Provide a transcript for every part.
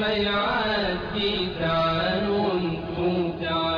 ما يعدي. تعالوا انتم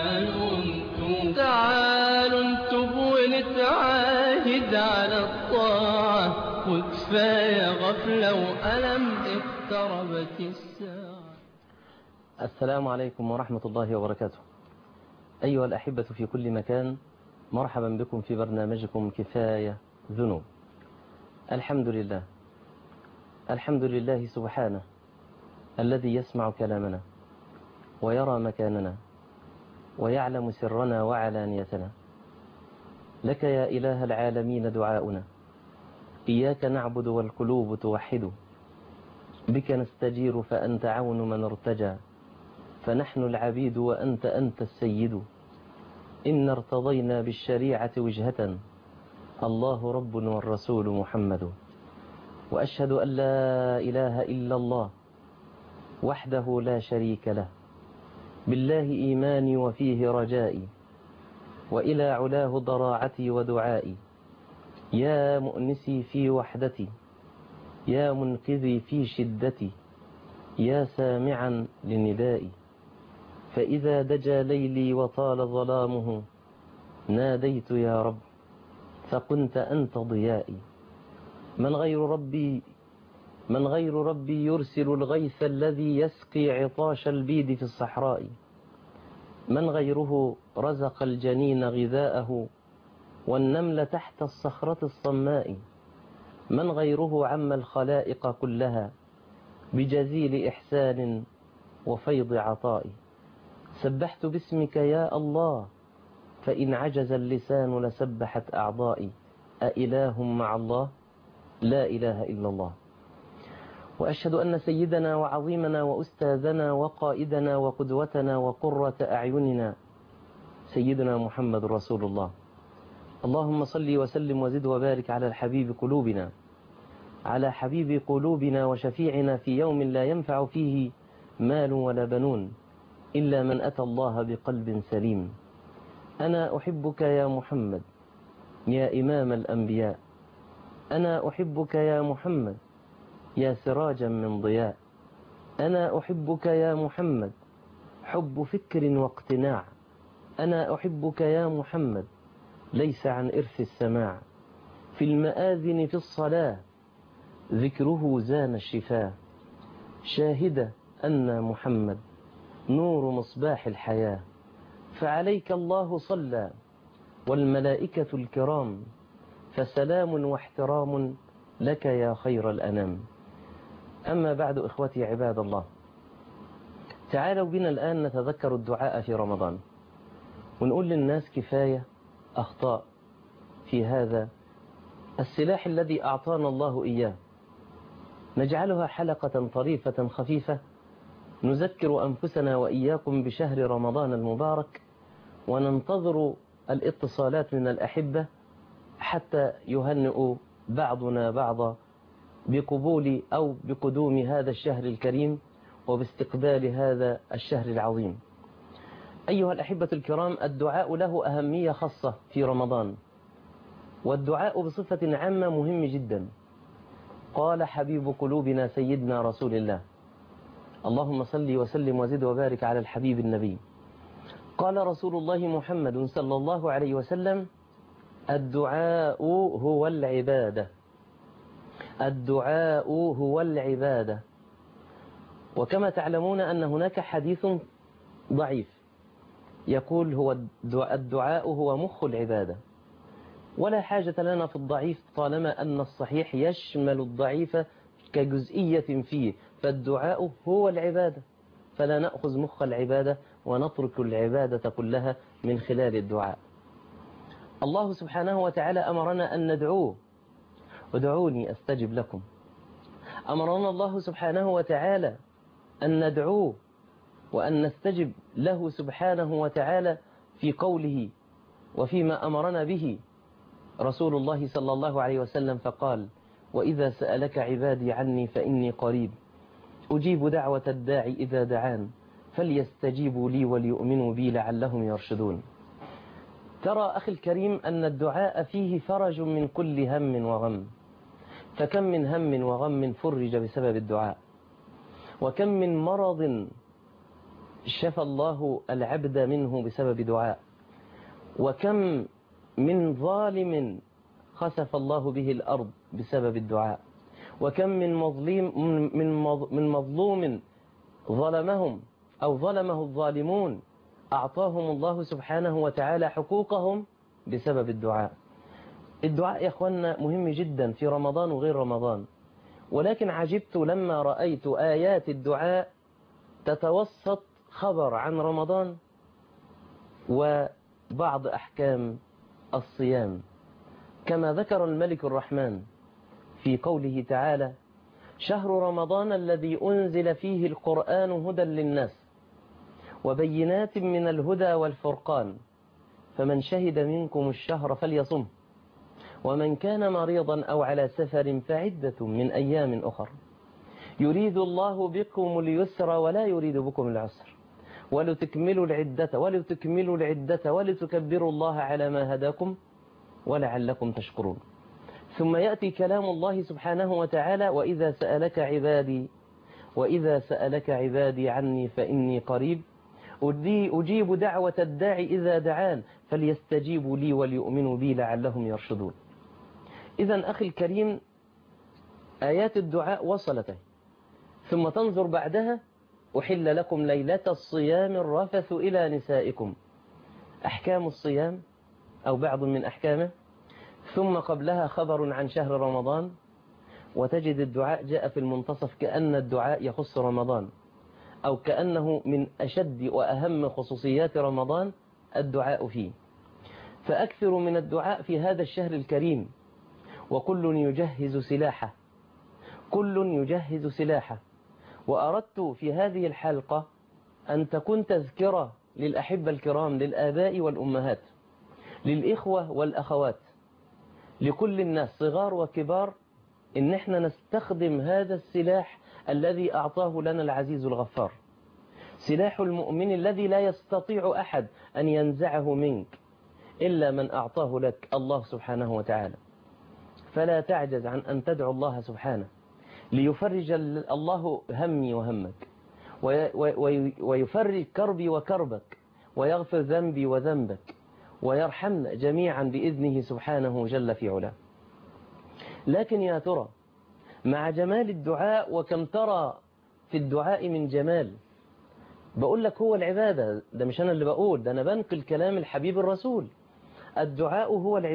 تعالوا انتم ونتعاهد على الطاعة، وكفاية غفلة وألم اقتربت الساعة. السلام عليكم ورحمة الله وبركاته. أيها الأحبة في كل مكان، مرحبا بكم في برنامجكم كفاية ذنوب. الحمد لله، الحمد لله سبحانه الذي يسمع كلامنا ويرى مكاننا ويعلم سرنا وعلانيتنا. لك يا إله العالمين دعاؤنا، إياك نعبد والقلوب توحد، بك نستجير فأنت عون من ارتجى، فنحن العبيد أنت السيد. إن ارتضينا بالشريعة وجهة، الله رب والرسول محمد. وأشهد أن لا إله إلا الله وحده لا شريك له، بالله إيماني وفيه رجائي، وإلى علاه ضراعتي ودعائي. يا مؤنسي في وحدتي، يا منقذي في شدتي، يا سامعا لندائي. فإذا دجى ليلي وطال ظلامه، ناديت يا رب فكنت أنت ضيائي. من غير ربي يرسل الغيث الذي يسقي عطاش البيد في الصحراء. من غيره رزق الجنين غذاءه، والنمل تحت الصخرة الصماء. من غيره عم الخلائق كلها بجزيل إحسان وفيض عطاء. سبحت باسمك يا الله، فإن عجز اللسان لسبحت أعضائي. أإله مع الله؟ لا إله إلا الله. وأشهد أن سيدنا وعظيمنا وأستاذنا وقائدنا وقدوتنا وقرة أعيننا سيدنا محمد رسول الله. اللهم صل وسلم وزد وبارك على الحبيب قلوبنا، على حبيب قلوبنا وشفيعنا في يوم لا ينفع فيه مال ولا بنون إلا من أتى الله بقلب سليم. أنا أحبك يا محمد يا إمام الأنبياء، أنا أحبك يا محمد يا سراجا من ضياء. أنا أحبك يا محمد حب فكر واقتناع. أنا أحبك يا محمد ليس عن إرث السماع. في المآذن في الصلاة ذكره زان الشفاء. شاهد أن محمد نور مصباح الحياة. فعليك الله صلى والملائكة الكرام، فسلام واحترام لك يا خير الأنام. أما بعد، إخوتي عباد الله، تعالوا بنا الآن نتذكر الدعاء في رمضان، ونقول للناس كفاية أخطاء في هذا السلاح الذي أعطانا الله إياه. نجعلها حلقة طريفة خفيفة نذكر أنفسنا وإياكم بشهر رمضان المبارك، وننتظر الاتصالات من الأحبة حتى يهنئ بعضنا بعضا بقبول أو بقدوم هذا الشهر الكريم وباستقبال هذا الشهر العظيم. أيها الأحبة الكرام، الدعاء له أهمية خاصة في رمضان، والدعاء بصفة عامة مهم جدا. قال حبيب قلوبنا سيدنا رسول الله، اللهم صل وسلم وزد وبارك على الحبيب النبي. قال رسول الله محمد صلى الله عليه وسلم: الدعاء هو العبادة، الدعاء هو العبادة. وكما تعلمون أن هناك حديث ضعيف يقول هو الدعاء هو مخ العبادة، ولا حاجة لنا في الضعيف طالما أن الصحيح يشمل الضعيف كجزئية فيه. فالدعاء هو العبادة، فلا نأخذ مخ العبادة ونترك العبادة كلها من خلال الدعاء. الله سبحانه وتعالى أمرنا أن ندعوه، ادعوني أستجب لكم. أمرنا الله سبحانه وتعالى أن ندعوه وأن نستجب له سبحانه وتعالى في قوله وفيما أمرنا به رسول الله صلى الله عليه وسلم، فقال: وإذا سألك عبادي عني فإني قريب أجيب دعوة الداعي إذا دعان فليستجيبوا لي وليؤمنوا بي لعلهم يرشدون. ترى أخي الكريم أن الدعاء فيه فرج من كل هم وغم، فكم من هم وغم فرج بسبب الدعاء. وكم من مرض شفى الله العبد منه بسبب دعاء، وكم من ظالم خسف الله به الأرض بسبب الدعاء، وكم من مظلوم ظلمهم أو ظلمه الظالمون أعطاهم الله سبحانه وتعالى حقوقهم بسبب الدعاء. الدعاء يا أخوانا مهم جدا في رمضان وغير رمضان، ولكن عجبت لما رأيت آيات الدعاء تتوسط خبر عن رمضان وبعض أحكام الصيام، كما ذكر الملك الرحمن في قوله تعالى: شهر رمضان الذي أنزل فيه القرآن هدى للناس وبينات من الهدى والفرقان فمن شهد منكم الشهر فليصم ومن كان مريضا أو على سفر فعدة من أيام أخر يريد الله بكم اليسر ولا يريد بكم العسر ولتكملوا العدة ولتكبروا الله على ما هداكم ولعلكم تشكرون. ثم يأتي كلام الله سبحانه وتعالى: وإذا سألك عبادي عني فإني قريب أجيب دعوة الداعي إذا دعان فليستجيبوا لي وليؤمنوا بي لعلهم يرشدون. إذا أخي الكريم، آيات الدعاء وصلت، ثم تنظر بعدها: أحل لكم ليلة الصيام الرفث إلى نسائكم، أحكام الصيام أو بعض من أحكامه، ثم قبلها خبر عن شهر رمضان، وتجد الدعاء جاء في المنتصف كأن الدعاء يخص رمضان، أو كأنه من أشد وأهم خصوصيات رمضان الدعاء فيه. فأكثر من الدعاء في هذا الشهر الكريم، وكل يجهز سلاحه. وأردت في هذه الحلقة أن تكون تذكرة للأحبة الكرام، للآباء والأمهات، للإخوة والأخوات، لكل الناس صغار وكبار، إن احنا نستخدم هذا السلاح الذي أعطاه لنا العزيز الغفار، سلاح المؤمن الذي لا يستطيع أحد أن ينزعه منك إلا من أعطاه لك الله سبحانه وتعالى. فلا تعجز عن أن تدعو الله سبحانه ليفرج الله همي وهمك، ويفرج كربي وكربك، ويغفر ذنبي وذنبك، ويرحمنا جميعا بإذنه سبحانه جل في علاه. لكن يا ترى مع جمال الدعاء، وكم ترى في الدعاء من جمال، بقول لك هو العبادة، ده مش أنا اللي بقول، ده أنا بنقل كلام الحبيب الرسول. الدعاء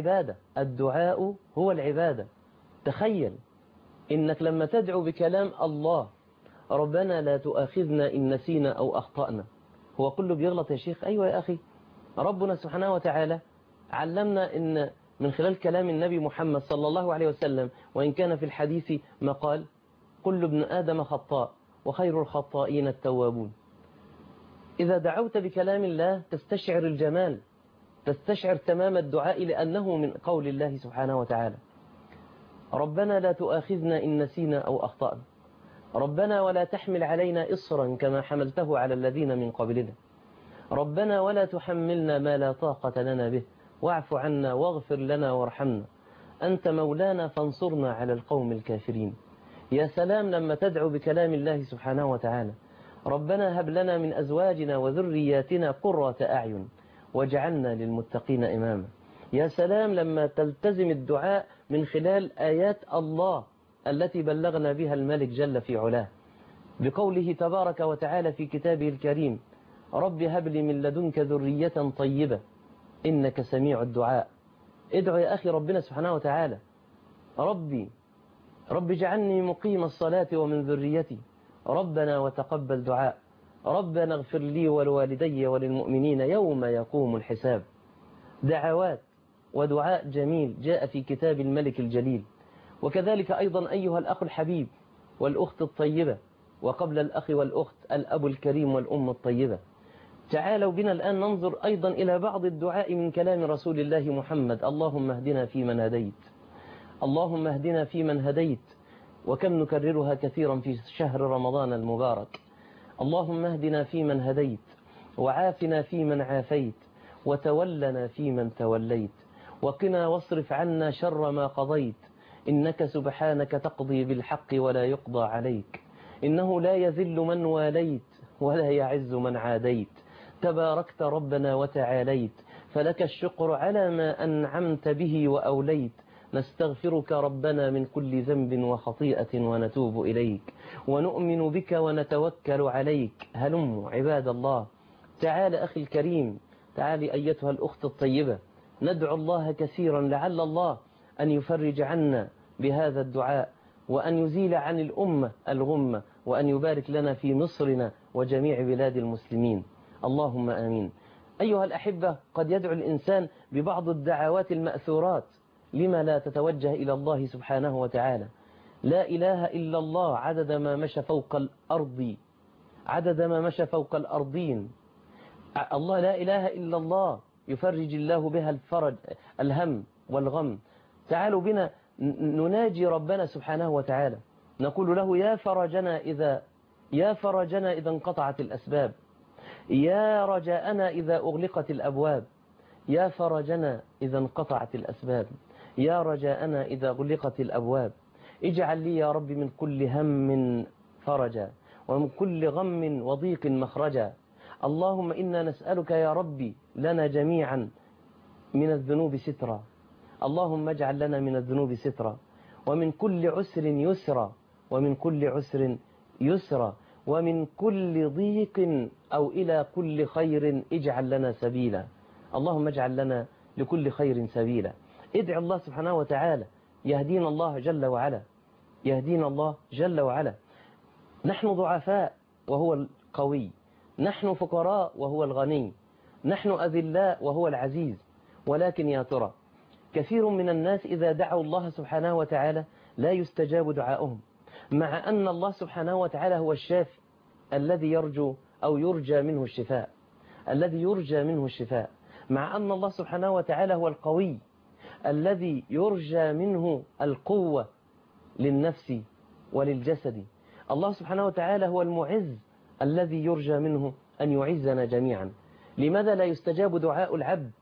هو العبادة. تخيل إنك لما تدعو بكلام الله: ربنا لا تؤاخذنا إن نسينا أو أخطأنا. هو كله بيغلط يا شيخ؟ أيوة يا أخي، ربنا سبحانه وتعالى علمنا إن من خلال كلام النبي محمد صلى الله عليه وسلم، وإن كان في الحديث ما قال: كل ابن آدم خطاء وخير الخطائين التوابون. إذا دعوت بكلام الله تستشعر الجمال، تستشعر تمام الدعاء، لأنه من قول الله سبحانه وتعالى: ربنا لا تؤاخذنا إن نسينا أو أخطأنا، ربنا ولا تحمل علينا إصرا كما حملته على الذين من قبلنا، ربنا ولا تحملنا ما لا طاقة لنا به، واعف عنا واغفر لنا وارحمنا، أنت مولانا فانصرنا على القوم الكافرين. يا سلام لما تدعو بكلام الله سبحانه وتعالى: ربنا هب لنا من أزواجنا وذرياتنا قرة أعين واجعلنا للمتقين إماما. يا سلام لما تلتزم الدعاء من خلال آيات الله التي بلغنا بها الملك جل في علاه، بقوله تبارك وتعالى في كتابه الكريم: رب هب لي من لدنك ذرية طيبة إنك سميع الدعاء. ادعو يا أخي ربنا سبحانه وتعالى: رب اجعلني مقيم الصلاة ومن ذريتي ربنا وتقبل دعاء، ربنا اغفر لي ولوالدي وللمؤمنين يوم يقوم الحساب. دعوات ودعاء جميل جاء في كتاب الملك الجليل. وكذلك أيضا أيها الأخ الحبيب والأخت الطيبة، وقبل الأخ والأخت الأب الكريم والأم الطيبة، تعالوا بنا الآن ننظر أيضا إلى بعض الدعاء من كلام رسول الله محمد: اللهم اهدنا فيمن هديت، اللهم اهدنا فيمن هديت، وكم نكررها كثيرا في شهر رمضان المبارك. اللهم اهدنا فيمن هديت، وعافنا فيمن عافيت، وتولنا فيمن توليت، وقنا واصرف عنا شر ما قضيت، إنك سبحانك تقضي بالحق ولا يقضى عليك، إنه لا يذل من واليت ولا يعز من عاديت، تباركت ربنا وتعاليت، فلك الشكر على ما أنعمت به وأوليت. نستغفرك ربنا من كل ذنب وخطيئة ونتوب إليك، ونؤمن بك ونتوكل عليك. هلم عباد الله، تعال أخي الكريم، تعالي أيتها الأخت الطيبة، ندعو الله كثيرا لعل الله أن يفرج عنا بهذا الدعاء، وأن يزيل عن الأمة الغمة، وأن يبارك لنا في مصرنا وجميع بلاد المسلمين. اللهم آمين. أيها الأحبة، قد يدعو الإنسان ببعض الدعوات المأثورات، لما لا تتوجه إلى الله سبحانه وتعالى؟ لا إله إلا الله عدد ما مشى فوق الأرض، عدد ما مشى فوق الأرضين. الله لا إله إلا الله يفرج الله بها الفرج الهم والغم. تعالوا بنا نناجي ربنا سبحانه وتعالى، نقول له يا فرجنا إذا انقطعت الأسباب، يا رجاءنا إذا أغلقت الأبواب، يا فرجنا إذا انقطعت الأسباب، يا رجاءنا إذا أغلقت الأبواب. اجعل لي يا رب من كل هم فرجا، ومن كل غم وضيق مخرجا. اللهم إنا نسألك يا ربي لنا جميعا من الذنوب سترا، اللهم اجعل لنا من الذنوب سترا، ومن كل عسر يسرا، ومن كل عسر يسرا، ومن كل ضيق أو إلى كل خير اجعل لنا سبيلا. اللهم اجعل لنا لكل خير سبيلا. ادعو الله سبحانه وتعالى يهدينا الله جل وعلا، يهدينا الله جل وعلا. نحن ضعفاء وهو القوي، نحن فقراء وهو الغني، نحن أذلاء وهو العزيز. ولكن يا ترى كثير من الناس إذا دعوا الله سبحانه وتعالى لا يستجاب دعاؤهم، مع أن الله سبحانه وتعالى هو الشافي الذي يرجو أو يرجى منه الشفاء، الذي يرجى منه الشفاء، مع أن الله سبحانه وتعالى هو القوي الذي يرجى منه القوة للنفس وللجسد. الله سبحانه وتعالى هو المعز الذي يرجى منه أن يعزنا جميعا. لماذا لا يستجاب دعاء العبد؟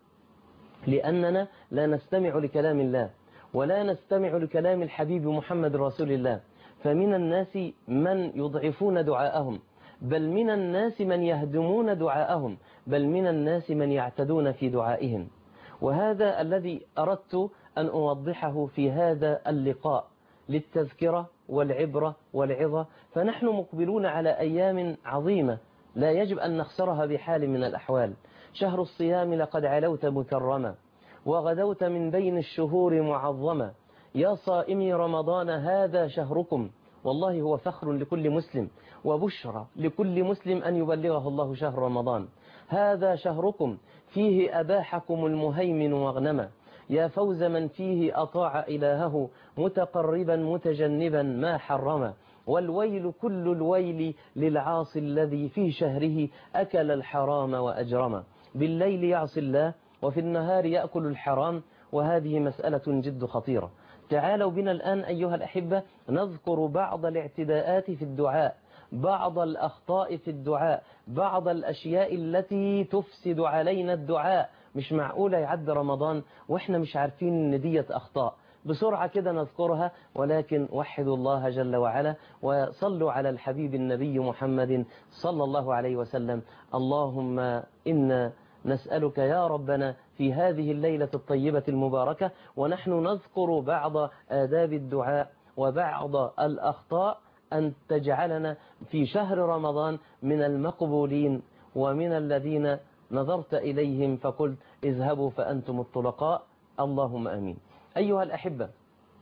لأننا لا نستمع لكلام الله، ولا نستمع لكلام الحبيب محمد رسول الله. فمن الناس من يضعفون دعاءهم، بل من الناس من يهدمون دعاءهم، بل من الناس من يعتدون في دعائهم. وهذا الذي أردت أن أوضحه في هذا اللقاء للتذكرة والعبرة والعظة. فنحن مقبلون على أيام عظيمة لا يجب أن نخسرها بحال من الأحوال. شهر الصيام لقد علوت مكرما، وغدوت من بين الشهور معظما. يا صائمي رمضان هذا شهركم. والله هو فخر لكل مسلم وبشرى لكل مسلم أن يبلغه الله شهر رمضان. هذا شهركم فيه أباحكم المهيمن واغنما. يا فوز من فيه أطاع إلهه متقربا متجنبا ما حرم. والويل كل الويل للعاصي الذي في شهره أكل الحرام وأجرم. بالليل يعصي الله وفي النهار يأكل الحرام، وهذه مسألة جد خطيرة. تعالوا بنا الآن أيها الأحبة نذكر بعض الاعتداءات في الدعاء، بعض الأخطاء في الدعاء، بعض الأشياء التي تفسد علينا الدعاء. مش معقولة يعد رمضان وإحنا مش عارفين إن ديت أخطاء. بسرعة كده نذكرها، ولكن وحدوا الله جل وعلا وصلوا على الحبيب النبي محمد صلى الله عليه وسلم. اللهم إنا نسألك يا ربنا في هذه الليلة الطيبة المباركة ونحن نذكر بعض آداب الدعاء وبعض الأخطاء أن تجعلنا في شهر رمضان من المقبولين ومن الذين نظرت إليهم فقلت اذهبوا فأنتم الطلقاء. اللهم أمين. أيها الأحبة،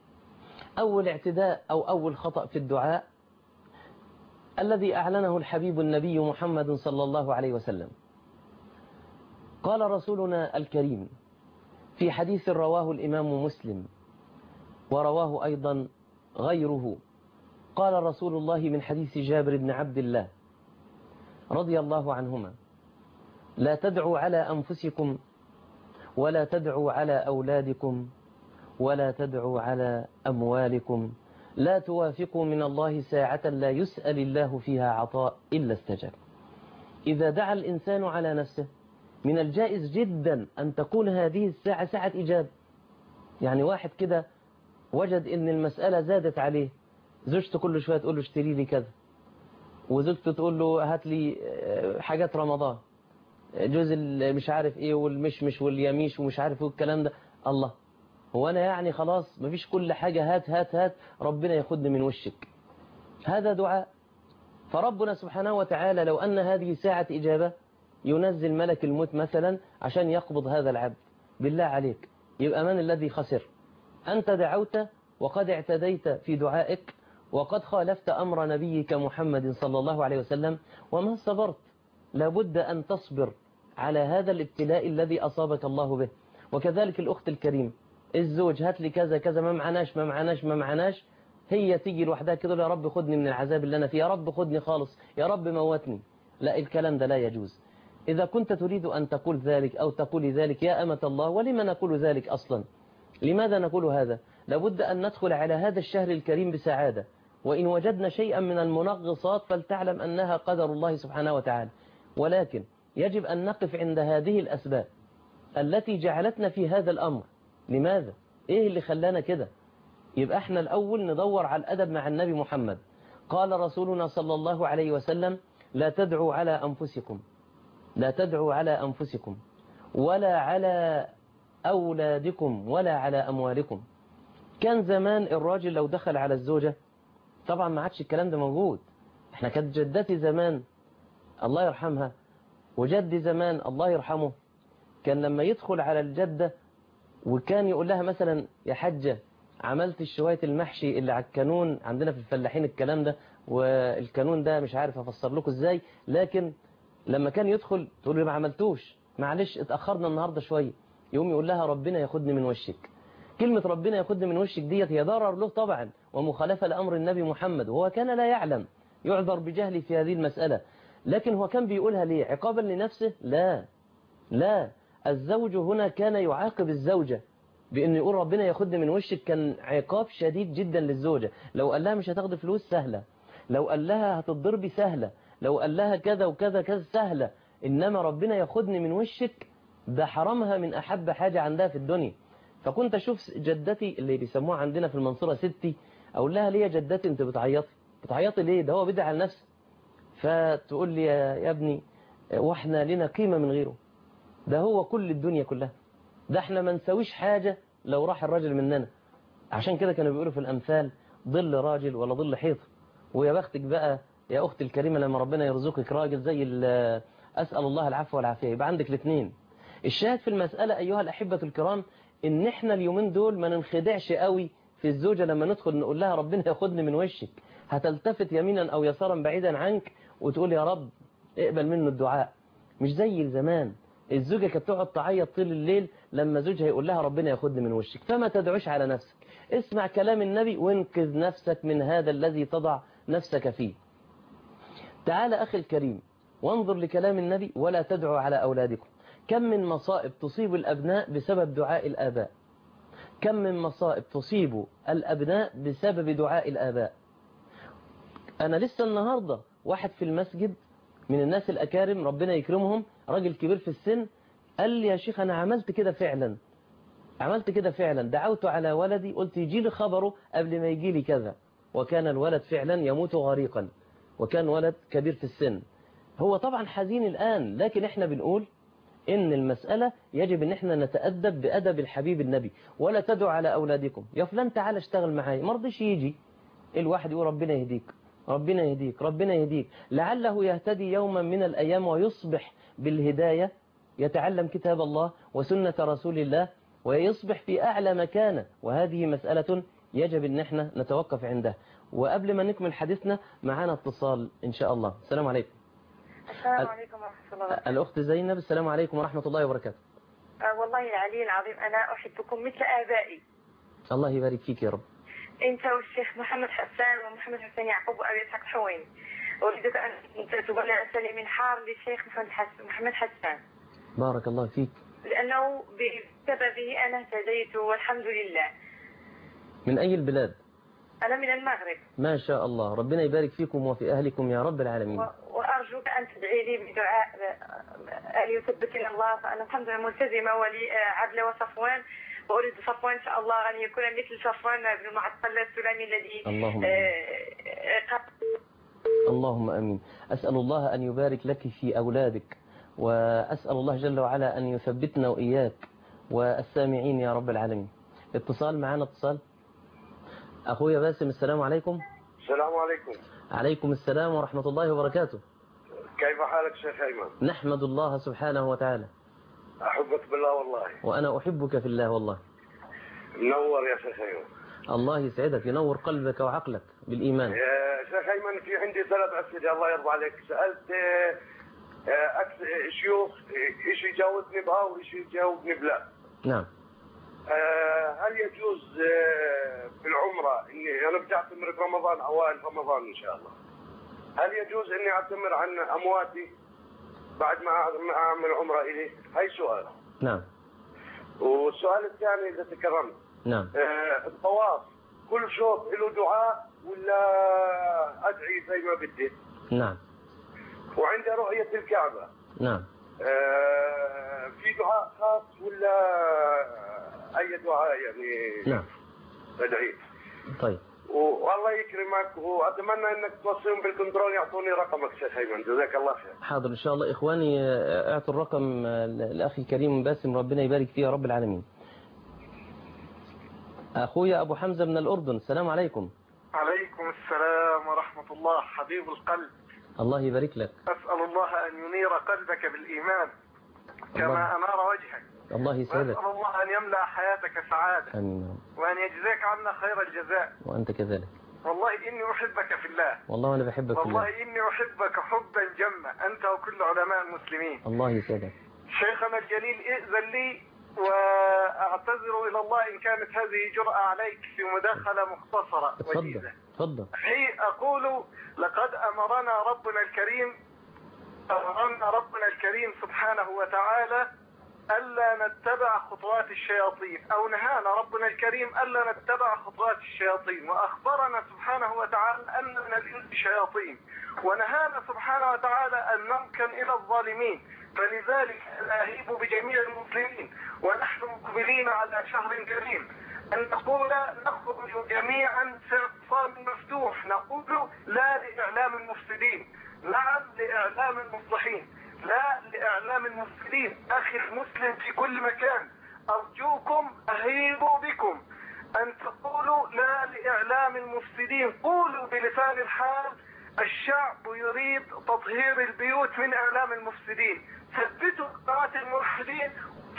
أول اعتداء أو أول خطأ في الدعاء الذي أعلنه الحبيب النبي محمد صلى الله عليه وسلم. قال رسولنا الكريم في حديث رواه الإمام مسلم ورواه أيضا غيره، قال رسول الله من حديث جابر بن عبد الله رضي الله عنهما: لا تدعوا على أنفسكم ولا تدعوا على أولادكم ولا تدعوا على أموالكم، لا توافقوا من الله ساعة لا يسأل الله فيها عطاء إلا استجاب. إذا دعا الإنسان على نفسه من الجائز جدا أن تكون هذه الساعة ساعة إجابة. يعني واحد كده وجد إن المسألة زادت عليه، زوجته كل شوية تقول له اشتري لي كذا، وزوجته تقول له هات لي حاجات رمضان، جوز مش عارف ايه والمشمش واليميش ومش عارف ايه الكلام ده. الله، هو انا يعني خلاص مفيش كل حاجة هات هات هات ربنا ياخدني من وشك؟ هذا دعاء. فربنا سبحانه وتعالى لو أن هذه ساعة إجابة ينزل ملك الموت مثلا عشان يقبض هذا العبد، بالله عليك يبقى من الذي خسر؟ أنت دعوت وقد اعتديت في دعائك وقد خالفت أمر نبيك محمد صلى الله عليه وسلم وما صبرت. لابد أن تصبر على هذا الابتلاء الذي أصابك الله به. وكذلك الأخت الكريم، الزوج هات لي كذا كذا، ما معناش ما معناش ما معناش، هي تيجي لوحدها كده يا رب خدني من العذاب اللي أنا فيه، يا رب خدني خالص، يا رب موتني. لا، الكلام ده لا يجوز. إذا كنت تريد أن تقول ذلك أو تقولي ذلك يا أمة الله، ولما نقول ذلك أصلا؟ لماذا نقول هذا؟ لابد أن ندخل على هذا الشهر الكريم بسعادة، وإن وجدنا شيئا من المنغصات فلتعلم أنها قدر الله سبحانه وتعالى، ولكن يجب أن نقف عند هذه الأسباب التي جعلتنا في هذا الأمر. لماذا؟ إيه اللي خلانا كده؟ يبقى احنا الأول ندور على الأدب مع النبي محمد. قال رسولنا صلى الله عليه وسلم لا تدعوا على أنفسكم، لا تدعوا على أنفسكم ولا على أولادكم ولا على أموالكم. كان زمان الراجل لو دخل على الزوجة، طبعا ما عادش الكلام ده موجود. احنا كانت جدتي زمان الله يرحمها وجدي زمان الله يرحمه، كان لما يدخل على الجدة وكان يقول لها مثلا يا حجة عملت شوية المحشي اللي على الكانون، عندنا في الفلاحين الكلام ده، والكانون ده مش عارف افسر لكم ازاي، لكن لما كان يدخل تقول له ما عملتوش، معلش اتأخرنا النهاردة شوية، يقوم يقول لها ربنا ياخدني من وشك. كلمة ربنا ياخدني من وشك ديت هي ضرر له طبعا ومخالفة لأمر النبي محمد، وهو كان لا يعلم، يعذر بجهله في هذه المسألة، لكن هو كان بيقولها ليه؟ عقابا لنفسه؟ لا لا، الزوج هنا كان يعاقب الزوجة بأنه يقول ربنا ياخدني من وشك، كان عقاب شديد جدا للزوجة. لو قال لها مش هتاخد فلوس سهلة، لو قال لها هتضربي سهلة، لو قال لها كذا وكذا كذا سهلة، إنما ربنا ياخدني من وشك ده حرمها من أحب حاجة عندها في الدنيا. فكنت أشوف جدتي اللي بيسموها عندنا في المنصورة ستي، أقول لها ليه يا جدتي أنت بتعيطي ليه؟ ده هو بدع على نفسه. فتقول لي يا ابني واحنا لنا قيمة من غيره؟ ده هو كل الدنيا كلها، ده احنا ما نسويش حاجة لو راح الراجل مننا. عشان كده كانوا بيقولوا في الأمثال ظل راجل ولا ظل حيط. ويا بختك بقى يا أختي الكريمة لما ربنا يرزقك راجل زي أسأل الله العفو والعافية، يبقى عندك الاثنين. الشاهد في المسألة أيها الأحبة الكرام إن احنا اليومين دول ما ننخدعش قوي في الزوجة لما ندخل نقول لها ربنا ياخدني من وشك، هتلتفت يمينا أو يسارا بعيدا عنك وتقول يا رب اقبل منه الدعاء. مش زي زمان الزوجة كانت تقعد تعيط طول الليل لما زوجها يقول لها ربنا ياخدني من وشك. فما تدعوش على نفسك، اسمع كلام النبي وانقذ نفسك من هذا الذي تضع نفسك فيه. تعال أخي الكريم وانظر لكلام النبي ولا تدعوا على أولادكم. كم من مصائب تصيب الأبناء بسبب دعاء الآباء، كم من مصائب تصيب الأبناء بسبب دعاء الآباء. أنا لسه النهاردة واحد في المسجد من الناس الأكارم ربنا يكرمهم، راجل كبير في السن، قال لي يا شيخ أنا عملت كده فعلا، عملت كده فعلا، دعوت على ولدي قلت يجي لي خبره قبل ما يجي لي كذا، وكان الولد فعلا يموت غريقا، وكان ولد كبير في السن. هو طبعا حزين الآن، لكن احنا بنقول إن المسألة يجب إن احنا نتأدب بأدب الحبيب النبي. ولا تدعوا على أولادكم، يا فلان تعال اشتغل معايا، ما رضيش يجي، الواحد يقول ربنا يهديك ربنا يهديك ربنا يهديك، لعله يهتدي يوما من الأيام ويصبح بالهداية يتعلم كتاب الله وسنة رسول الله ويصبح في أعلى مكانة. وهذه مسألة يجب أن احنا نتوقف عندها. وقبل ما نكمل حديثنا معنا اتصال إن شاء الله. السلام عليكم. السلام عليكم ورحمة الله وبركاته. الأخت زينب، السلام عليكم ورحمة الله وبركاته. والله العلي العظيم أنا أحبكم مثل آبائي. الله يبارك فيك يا رب. أنت والشيخ محمد حسان ومحمد حسين يعقوب وأبي إسحاق الحويني. أريدك أن تبلغ سلام حار للشيخ محمد حسان. بارك الله فيك. لأنه بسببه أنا اهتديت والحمد لله. من أي البلاد؟ أنا من المغرب. ما شاء الله، ربنا يبارك فيكم وفي أهلكم يا رب العالمين. وأرجوك أن تدعي لي بدعاء أن يثبتني الله، فأنا الحمد لله ملتزمة ولي عدل وصفوان، وأريد صفوان إن شاء الله أن يكون مثل صفوان بن المعطل السلمي الذي اللهم أمين. أسأل الله أن يبارك لك في أولادك، وأسأل الله جل وعلا أن يثبتنا وإياك والسامعين يا رب العالمين. اتصال معنا، اتصال. أخويا باسم، السلام عليكم. السلام عليكم. عليكم السلام ورحمة الله وبركاته. كيف حالك شيخ أيمن؟ نحمد الله سبحانه وتعالى. أحبك بالله والله. وأنا أحبك في الله والله. منور يا شيخ أيمن. الله يسعدك، ينور قلبك وعقلك بالإيمان. يا شيخ أيمن، في عندي 3 أسئلة الله يرضى عليك. سألت شيوخ، إيش يجاوبني بها وإيش يجاوبني بلا. نعم. هل يجوز في العمرة إني أنا بدي أعتمر برمضان، أوائل رمضان إن شاء الله، هل يجوز إني أعتمر عن أمواتي بعد ما أعمل عمرة إلي؟ هاي سؤال. نعم. والسؤال الثاني إذا تكرمت. نعم. الطواف كل شوط له دعاء ولا أدعي زي ما بدي؟ نعم. وعندي رؤية الكعبة. نعم. في دعاء خاص ولا أي دعاء يعني؟ نعم. أدعي. طيب. والله يكرمك، وأتمنى أنك توصيهم بالكنترول يعطوني رقمك شيخ أيمن، جزاك الله خير. حاضر إن شاء الله. إخواني اعطوا الرقم لأخي الكريم باسم، ربنا يبارك فيه يا رب العالمين. أخويا أبو حمزة من الأردن، السلام عليكم. عليكم السلام ورحمة الله. حبيب القلب، الله يبارك لك. أسأل الله أن ينير قلبك بالإيمان كما أنار وجهك. الله يسعدك. وأسأل الله أن يملأ حياتك سعادة. آمين. وأن يجزاك عنا خير الجزاء. وأنت كذلك. والله إني أحبك في الله. والله أنا بحبك في الله. والله إني أحبك حبا جما، أنت وكل علماء المسلمين. الله يسعدك. شيخنا الجليل، ائذن لي وأعتذر إلى الله إن كانت هذه جرأة عليك في مداخلة مختصرة وجيزة. تفضل. أقول لقد أمرنا ربنا الكريم سبحانه وتعالى ألا نتبع خطوات الشياطين، أو نهانا ربنا الكريم ألا نتبع خطوات الشياطين، وأخبرنا سبحانه وتعالى أن من الإنس شياطين، ونهانا سبحانه وتعالى أن نركن إلى الظالمين. فلذلك نهيب بجميع المسلمين ونحن مقبلين على شهر كريم أن نقول نخرج جميعا في اعتصام مفتوح، نقول لا لإعلام المفسدين، نعم لإعلام المصلحين، لا لإعلام المفسدين. أخي المسلم في كل مكان، أرجوكم أهيب بكم أن تقولوا لا لإعلام المفسدين. قولوا بلسان الحال الشعب يريد تطهير البيوت من إعلام المفسدين. ثبتوا قناة الملحدين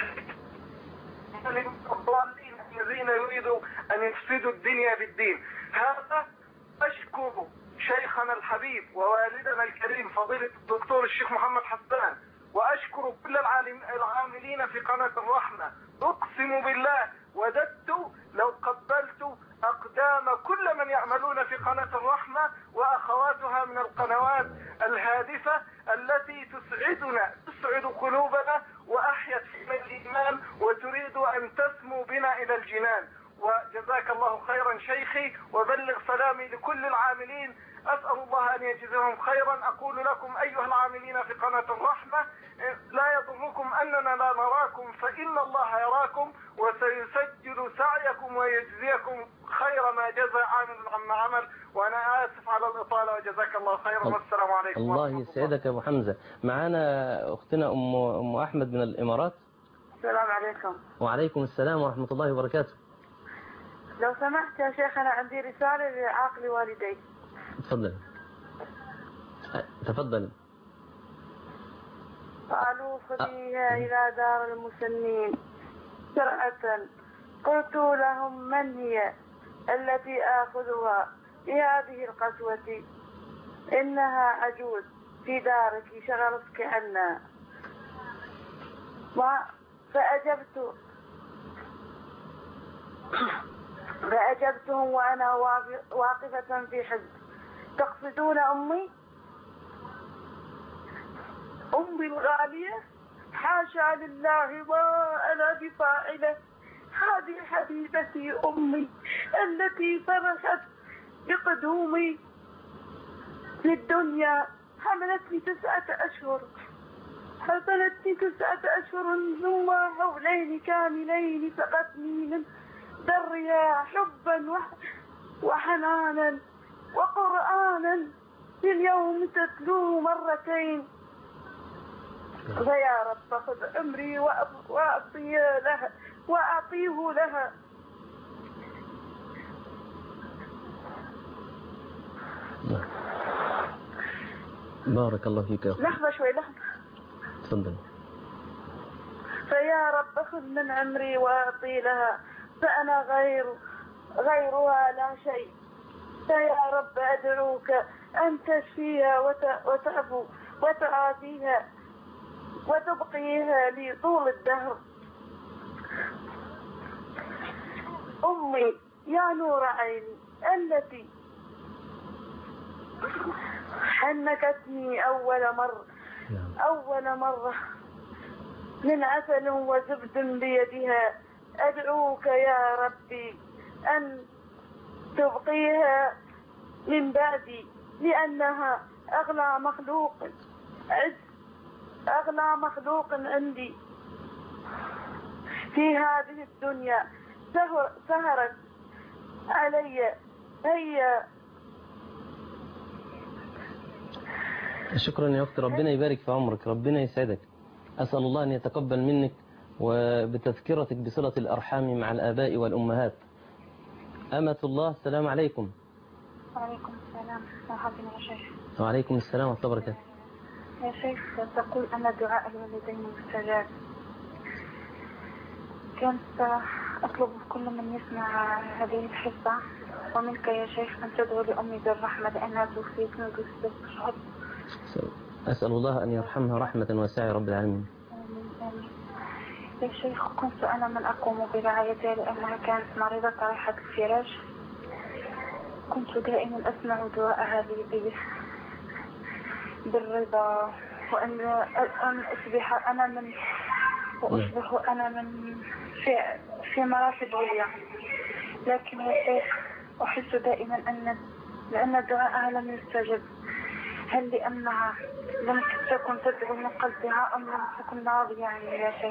الضالين الذين يريدوا أن يفسدوا الدنيا بالدين. هذا أشكر شيخنا الحبيب ووالدنا الكريم فضيلة الدكتور الشيخ محمد حسان، وأشكر كل العاملين في قناة الرحمة. أقسم بالله وددت لو قبلت أقدام كل من يعملون في قناة الرحمة وأخواتها من القنوات الهادفة التي تسعد قلوبنا وأحيت فينا الإيمان وتريد أن تسمو بنا إلى الجنان. وجزاك الله خيرا شيخي، وبلغ سلامي لكل العاملين. أسأل الله أن يجزيهم خيرا. أقول لكم أيها العاملين في قناة الرحمة لا يضركم أننا لا نراكم، فإن الله يراكم وسيسجل سعيكم ويجزيكم خير ما جزى عامل عما عمل. وأنا آسف على الإطالة وجزاك الله خيرا، والسلام عليكم. الله يسعدك يا أبو حمزة. معانا أختنا أم أحمد من الإمارات. السلام عليكم. وعليكم السلام ورحمة الله وبركاته. لو سمحت يا شيخ، أنا عندي رسالة لعاقل والدي. تفضل. قالوا خذيها إلى دار المسنين سرعة. قلت لهم من هي التي آخذها بهذه القسوة؟ إنها عجوز في دارك شغلتك عنا. فأجبتهم وأنا واقفة في حزب. تقصدون أمي الغالية؟ حاشا لله، ما أنا بفاعلة. هذه حبيبتي أمي التي فرحت بقدومي للدنيا. حملتني 9 أشهر ثم حولين كاملين سقتني من دريا حبا وحنانا وقرآنا في اليوم تتلوه مرتين. فيا رب خذ عمري وأعطيه لها. بارك الله فيك. لحظة شوي لحظة. تفضل. فيا رب خذ من عمري وأعطي لها، فأنا غيرها لا شيء. فيا رب أدعوك أن تشفيها وتعفو وتعافيها وتبقيها لي طول الدهر. أمي يا نور عيني التي حنكتني أول مرة من عسل وزبد بيدها. أدعوك يا ربي أن تبقيها من بعدي، لأنها أغلى مخلوق عندي في هذه الدنيا. سهرت علي هي. شكرا يا أختي، ربنا يبارك في عمرك، ربنا يسعدك. أسأل الله أن يتقبل منك وبتذكرتك بصلة الأرحام مع الآباء والأمهات. أمة الله، السلام عليكم. وعليكم السلام. مرحبا يا شيخ. وعليكم السلام ورحمة الله وبركاته. يا شيخ تقول أن دعاء الوالدين مستجاب. كنت أطلب كل من يسمع هذه الحصة ومنك يا شيخ أن تدعو لأمي بالرحمة لأنها توفيت منذ 6 أشهر. أسأل الله أن يرحمها رحمة واسعة يا رب العالمين. آمين. يا شيخ كنت أنا من أقوم برعايتها لأنها كانت مريضة طريحة الفراش. كنت دائما أسمع دعاءها بالرضا وأن أصبح أنا من في مراتب عليا. لكن يا شيخ أحس دائما لأن دعاءها لم يستجب. هل لأنها لم تكن تدعو من قلبها أم لم تكن راضية عني يا شيخ؟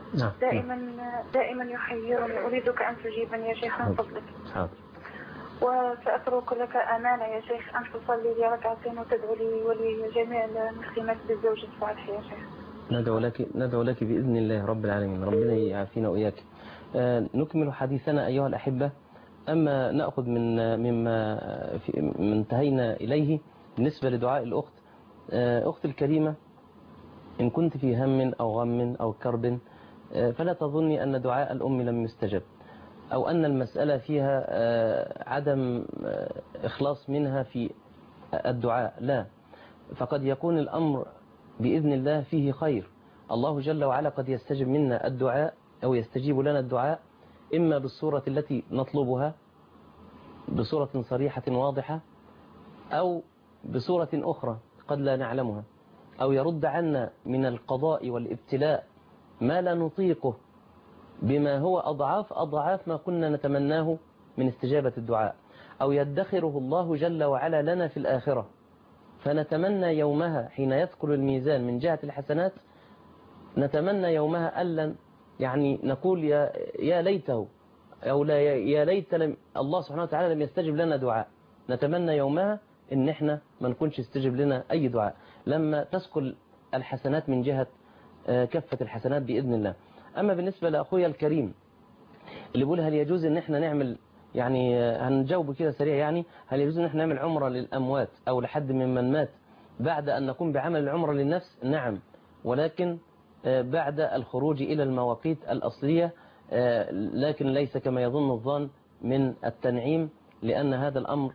دائما يحيرني. أريدك أن تجيبني يا شيخ من فضلك. وسأترك لك أمانة يا شيخ أن تصلي لي ركعتين وتدعو لي ولجميع المسلمات بالزوج الصالح يا شيخ. ندعو لك بإذن الله رب العالمين، ربنا يعافينا وإياك. نكمل حديثنا أيها الأحبة. أما نأخذ مما انتهينا إليه بالنسبة لدعاء الأخت. أختي الكريمة، إن كنت في هم أو غم أو كرب فلا تظني أن دعاء الأم لم يستجب أو أن المسألة فيها عدم إخلاص منها في الدعاء. لا، فقد يكون الأمر بإذن الله فيه خير. الله جل وعلا قد يستجب منا الدعاء أو يستجيب لنا الدعاء إما بالصورة التي نطلبها بصورة صريحة واضحة، أو بصورة أخرى قد لا نعلمها، أو يرد عنا من القضاء والابتلاء ما لا نطيقه بما هو أضعاف ما كنا نتمناه من استجابة الدعاء، أو يدخره الله جل وعلا لنا في الآخرة، فنتمنى يومها حين يثقل الميزان من جهة الحسنات، نتمنى يومها ألا يعني نقول يا ليته أو لا يا ليت الله سبحانه وتعالى لم يستجب لنا دعاء. نتمنى يومها إن إحنا ما نكونش استجب لنا أي دعاء لما تثقل الحسنات من جهة كفة الحسنات بإذن الله. أما بالنسبة لأخويا الكريم اللي بيقول هل يجوز إن إحنا نعمل، يعني هنجاوب كده سريع، يعني هل يجوز إن إحنا نعمل عمرة للأموات أو لحد ممن مات بعد أن نقوم بعمل العمرة للنفس؟ نعم، ولكن بعد الخروج إلى المواقيت الأصلية، لكن ليس كما يظن الظن من التنعيم، لأن هذا الأمر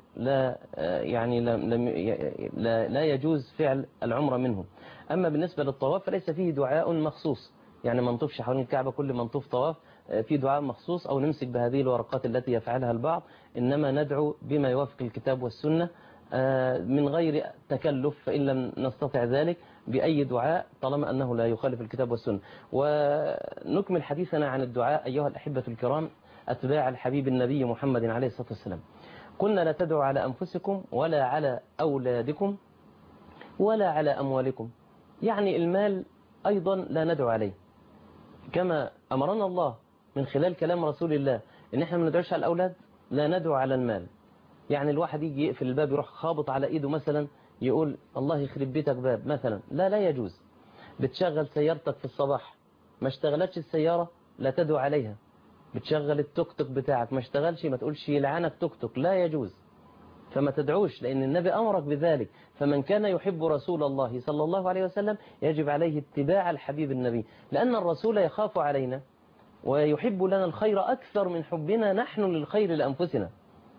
لا يجوز فعل العمرة منه. أما بالنسبة للطواف فليس فيه دعاء مخصوص، يعني ما نطوفش حوالين الكعبة كل ما نطوف طواف في دعاء مخصوص أو نمسك بهذه الورقات التي يفعلها البعض، إنما ندعو بما يوافق الكتاب والسنة من غير تكلف، فإن لم نستطع ذلك بأي دعاء طالما أنه لا يخالف الكتاب والسنة. ونكمل حديثنا عن الدعاء أيها الأحبة الكرام أتباع الحبيب النبي محمد عليه الصلاة والسلام. قلنا لا تدعوا على أنفسكم ولا على أولادكم ولا على أموالكم، يعني المال أيضا لا ندعو عليه، كما أمرنا الله من خلال كلام رسول الله إن إحنا ما ندعوش على الأولاد، لا ندعو على المال. يعني الواحد يجي يقفل الباب يروح خابط على إيده مثلا يقول الله يخرب بيتك باب مثلا، لا يجوز. بتشغل سيارتك في الصباح ما اشتغلتش السيارة لا تدعو عليها. بتشغل التوك توك بتاعك ما اشتغلش ما تقولش يلعنك توك توك، لا يجوز. فما تدعوش، لأن النبي أمرك بذلك. فمن كان يحب رسول الله صلى الله عليه وسلم يجب عليه اتباع الحبيب النبي، لأن الرسول يخاف علينا ويحب لنا الخير أكثر من حبنا نحن للخير لأنفسنا.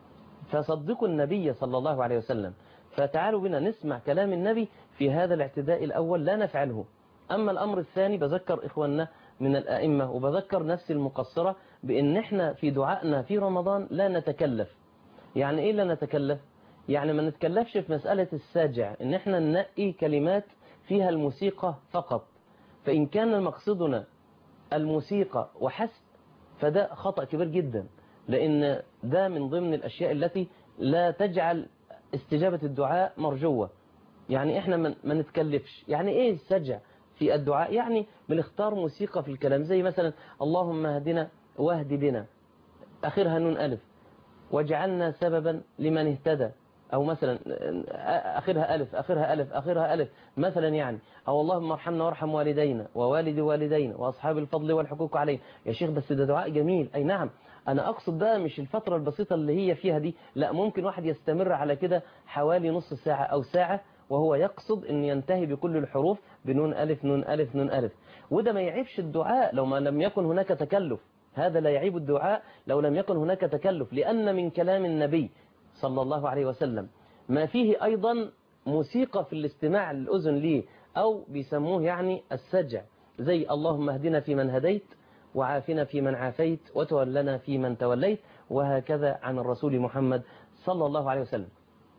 فصدقوا النبي صلى الله عليه وسلم. فتعالوا بنا نسمع كلام النبي في هذا الاعتداء الأول لا نفعله. أما الأمر الثاني بذكر إخواننا من الأئمة وبذكر نفسي المقصرة بأن احنا في دعائنا في رمضان لا نتكلف. يعني إيه لا نتكلف؟ يعني ما نتكلفش في مسألة الساجع إن احنا ننقي كلمات فيها الموسيقى فقط. فإن كان مقصدنا الموسيقى وحسب فده خطأ كبير جدا، لأن ده من ضمن الأشياء التي لا تجعل استجابة الدعاء مرجوة. يعني احنا ما نتكلفش. يعني ايه السجع في الدعاء؟ يعني بنختار موسيقى في الكلام، زي مثلا اللهم اهدنا واهد بنا اخرها نون الف واجعلنا سببا لمن اهتدى، او مثلا اخرها الف اخرها الف اخرها الف مثلا يعني، او اللهم ارحمنا وارحم والدينا ووالد والدينا واصحاب الفضل والحقوق علينا. يا شيخ بس ده دعاء جميل، اي نعم. انا اقصد بقى مش الفترة البسيطة اللي هي فيها دي، لا، ممكن واحد يستمر على كده حوالي نص ساعة او ساعة وهو يقصد ان ينتهي بكل الحروف بنون الف نون الف نون الف. وده ما يعيبش الدعاء لو ما لم يكن هناك تكلف. هذا لا يعيب الدعاء لو لم يكن هناك تكلف، لأن من كلام النبي صلى الله عليه وسلم ما فيه أيضا موسيقى في الاستماع للأذن ليه، أو بيسموه يعني السجع، زي اللهم اهدنا في من هديت وعافنا في من عافيت وتولنا في من توليت، وهكذا عن الرسول محمد صلى الله عليه وسلم.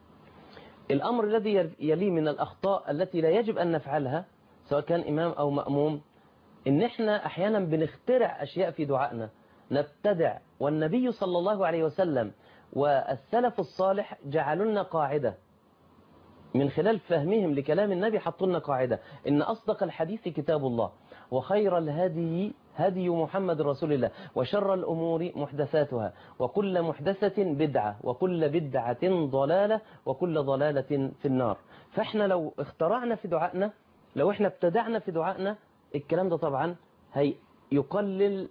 الأمر الذي يلي من الأخطاء التي لا يجب أن نفعلها سواء كان إمام أو مأموم، إن إحنا أحيانا بنخترع أشياء في دعائنا، نبتدع. والنبي صلى الله عليه وسلم والسلف الصالح جعلوا لنا قاعدة من خلال فهمهم لكلام النبي، حطوا لنا قاعدة إن أصدق الحديث كتاب الله، وخير الهدي هدي محمد رسول الله، وشر الأمور محدثاتها، وكل محدثة بدعة، وكل بدعة ضلالة، وكل ضلالة في النار. فإحنا لو اخترعنا في دعائنا، لو إحنا ابتدعنا في دعائنا، الكلام ده طبعا يقلل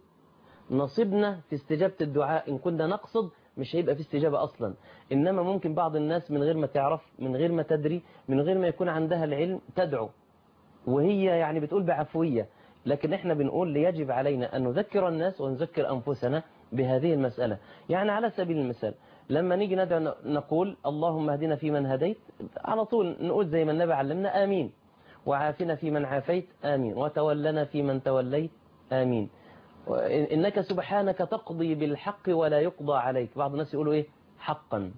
نصيبنا في استجابة الدعاء. إن كنا نقصد مش هيبقى في استجابة أصلا. إنما ممكن بعض الناس من غير ما تعرف، من غير ما تدري، من غير ما يكون عندها العلم تدعو، وهي يعني بتقول بعفوية. لكن إحنا بنقول ليجب علينا أن نذكر الناس ونذكر أنفسنا بهذه المسألة. يعني على سبيل المثال لما نيجي ندعو نقول اللهم اهدنا في من هديت، على طول نقول زي ما النبي علمنا آمين، وعافنا في من عافيت آمين، وتولنا في من توليت آمين، إنك سبحانك تقضي بالحق ولا يقضى عليك. بعض الناس يقولوا إيه؟ حقا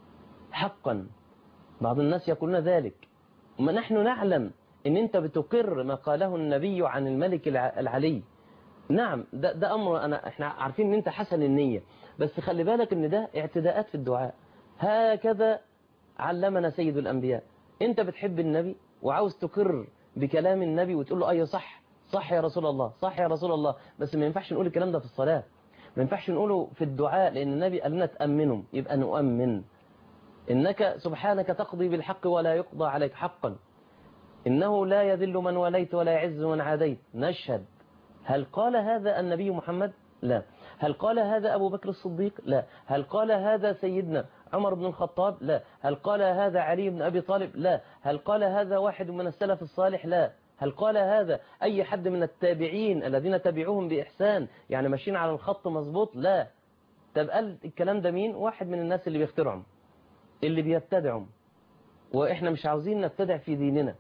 حقا، بعض الناس يقولون ذلك. وما نحن نعلم إن أنت بتقر ما قاله النبي عن الملك العلي. نعم ده أمر إحنا عارفين إن أنت حسن النية، بس خلي بالك إن ده اعتداءات في الدعاء. هكذا علمنا سيد الأنبياء. أنت بتحب النبي وعاوز تقر بكلام النبي وتقول له أيوة صح صح يا رسول الله، صح يا رسول الله، بس ما ينفعش نقول الكلام ده في الصلاة، ما ينفعش نقوله في الدعاء، لأن النبي قال لنا تأمنهم، يبقى نؤمن. إنك سبحانك تقضي بالحق ولا يقضى عليك حقا، إنه لا يذل من وليت ولا يعز من عاديت. نشهد. هل قال هذا النبي محمد؟ لا. هل قال هذا أبو بكر الصديق؟ لا. هل قال هذا سيدنا عمر بن الخطاب؟ لا. هل قال هذا علي بن أبي طالب؟ لا. هل قال هذا واحد من السلف الصالح؟ لا. هل قال هذا أي حد من التابعين الذين تبعوهم بإحسان، يعني ماشيين على الخط مظبوط؟ لا. طب قال الكلام ده مين؟ واحد من الناس اللي بيخترعهم، اللي بيبتدعهم. وإحنا مش عاوزين نبتدع في ديننا،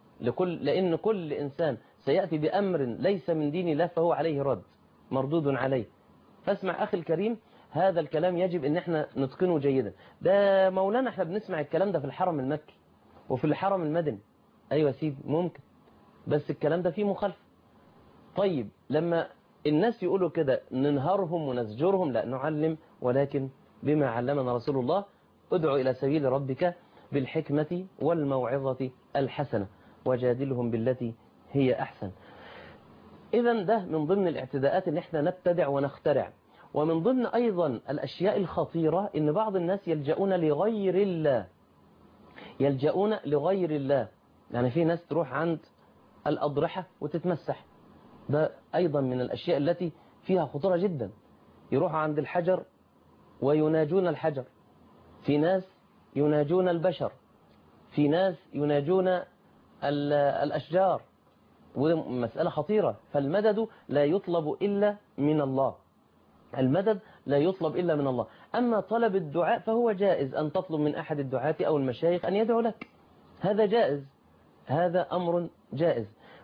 لأن كل إنسان سيأتي بأمر ليس من دين الله فهو عليه رد، مردود عليه. فاسمع أخي الكريم، هذا الكلام يجب أن احنا نتقنه جيدا. ده مولانا احنا بنسمع الكلام ده في الحرم المكي وفي الحرم المدني. أيوة سيدي ممكن، بس الكلام ده فيه مخالفة. طيب لما الناس يقولوا كده ننهرهم ونزجرهم؟ لا، نعلم، ولكن بما علمنا رسول الله: ادعو إلى سبيل ربك بالحكمة والموعظة الحسنة وجادلهم بالتي هي أحسن. إذن ده من ضمن الاعتداءات اللي احنا نبتدع ونخترع. ومن ضمن أيضا الأشياء الخطيرة إن بعض الناس يلجؤون لغير الله، يلجؤون لغير الله. يعني في ناس تروح عند الأضرحة وتتمسح، ده أيضا من الأشياء التي فيها خطورة جدا. يروح عند الحجر ويناجون الحجر، في ناس يناجون البشر، في ناس يناجون الأشجار، ومسألة خطيرة. فالمدد لا يطلب إلا من الله، المدد لا يطلب إلا من الله. أما طلب الدعاء فهو جائز، أن تطلب من أحد الدعاة أو المشايخ أن يدعو لك، هذا جائز، هذا أمر جائز.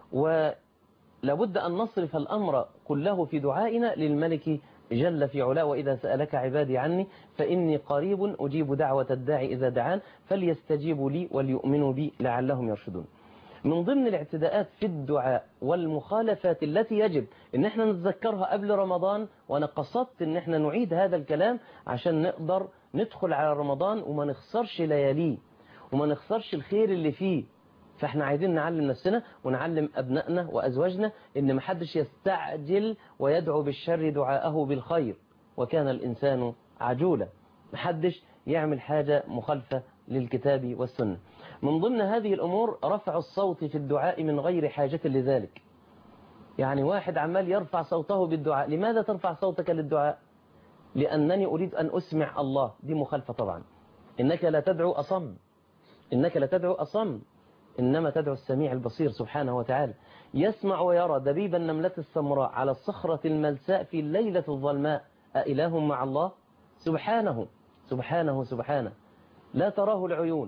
ولابد أن نصرف الأمر كله في دعائنا للملك جل في علاه، وإذا سألك عبادي عني فإني قريب أجيب دعوة الداعي إذا دعان فليستجيبوا لي وليؤمنوا بي لعلهم يرشدون. من ضمن الاعتداءات في الدعاء والمخالفات التي يجب ان احنا نتذكرها قبل رمضان، وانا قصدت ان احنا نعيد هذا الكلام عشان نقدر ندخل على رمضان وما نخسرش لياليه وما نخسرش الخير اللي فيه. فاحنا عايزين نعلم نفسنا ونعلم ابنائنا وازواجنا ان محدش يستعجل ويدعو بالشر دعاءه بالخير، وكان الانسان عجولا. محدش يعمل حاجة مخالفة للكتاب والسنة. من ضمن هذه الأمور رفع الصوت في الدعاء من غير حاجة لذلك. يعني واحد عمال يرفع صوته بالدعاء، لماذا ترفع صوتك للدعاء؟ لأنني أريد أن أسمع الله، دي مخالفة طبعا. إنك لا تدعو أصم، إنك لا تدعو أصم، إنما تدعو السميع البصير سبحانه وتعالى. يسمع ويرى دبيب النملة السمراء على الصخرة الملساء في الليلة الظلماء، أإله مع الله؟ سبحانه سبحانه سبحانه، لا تراه العيون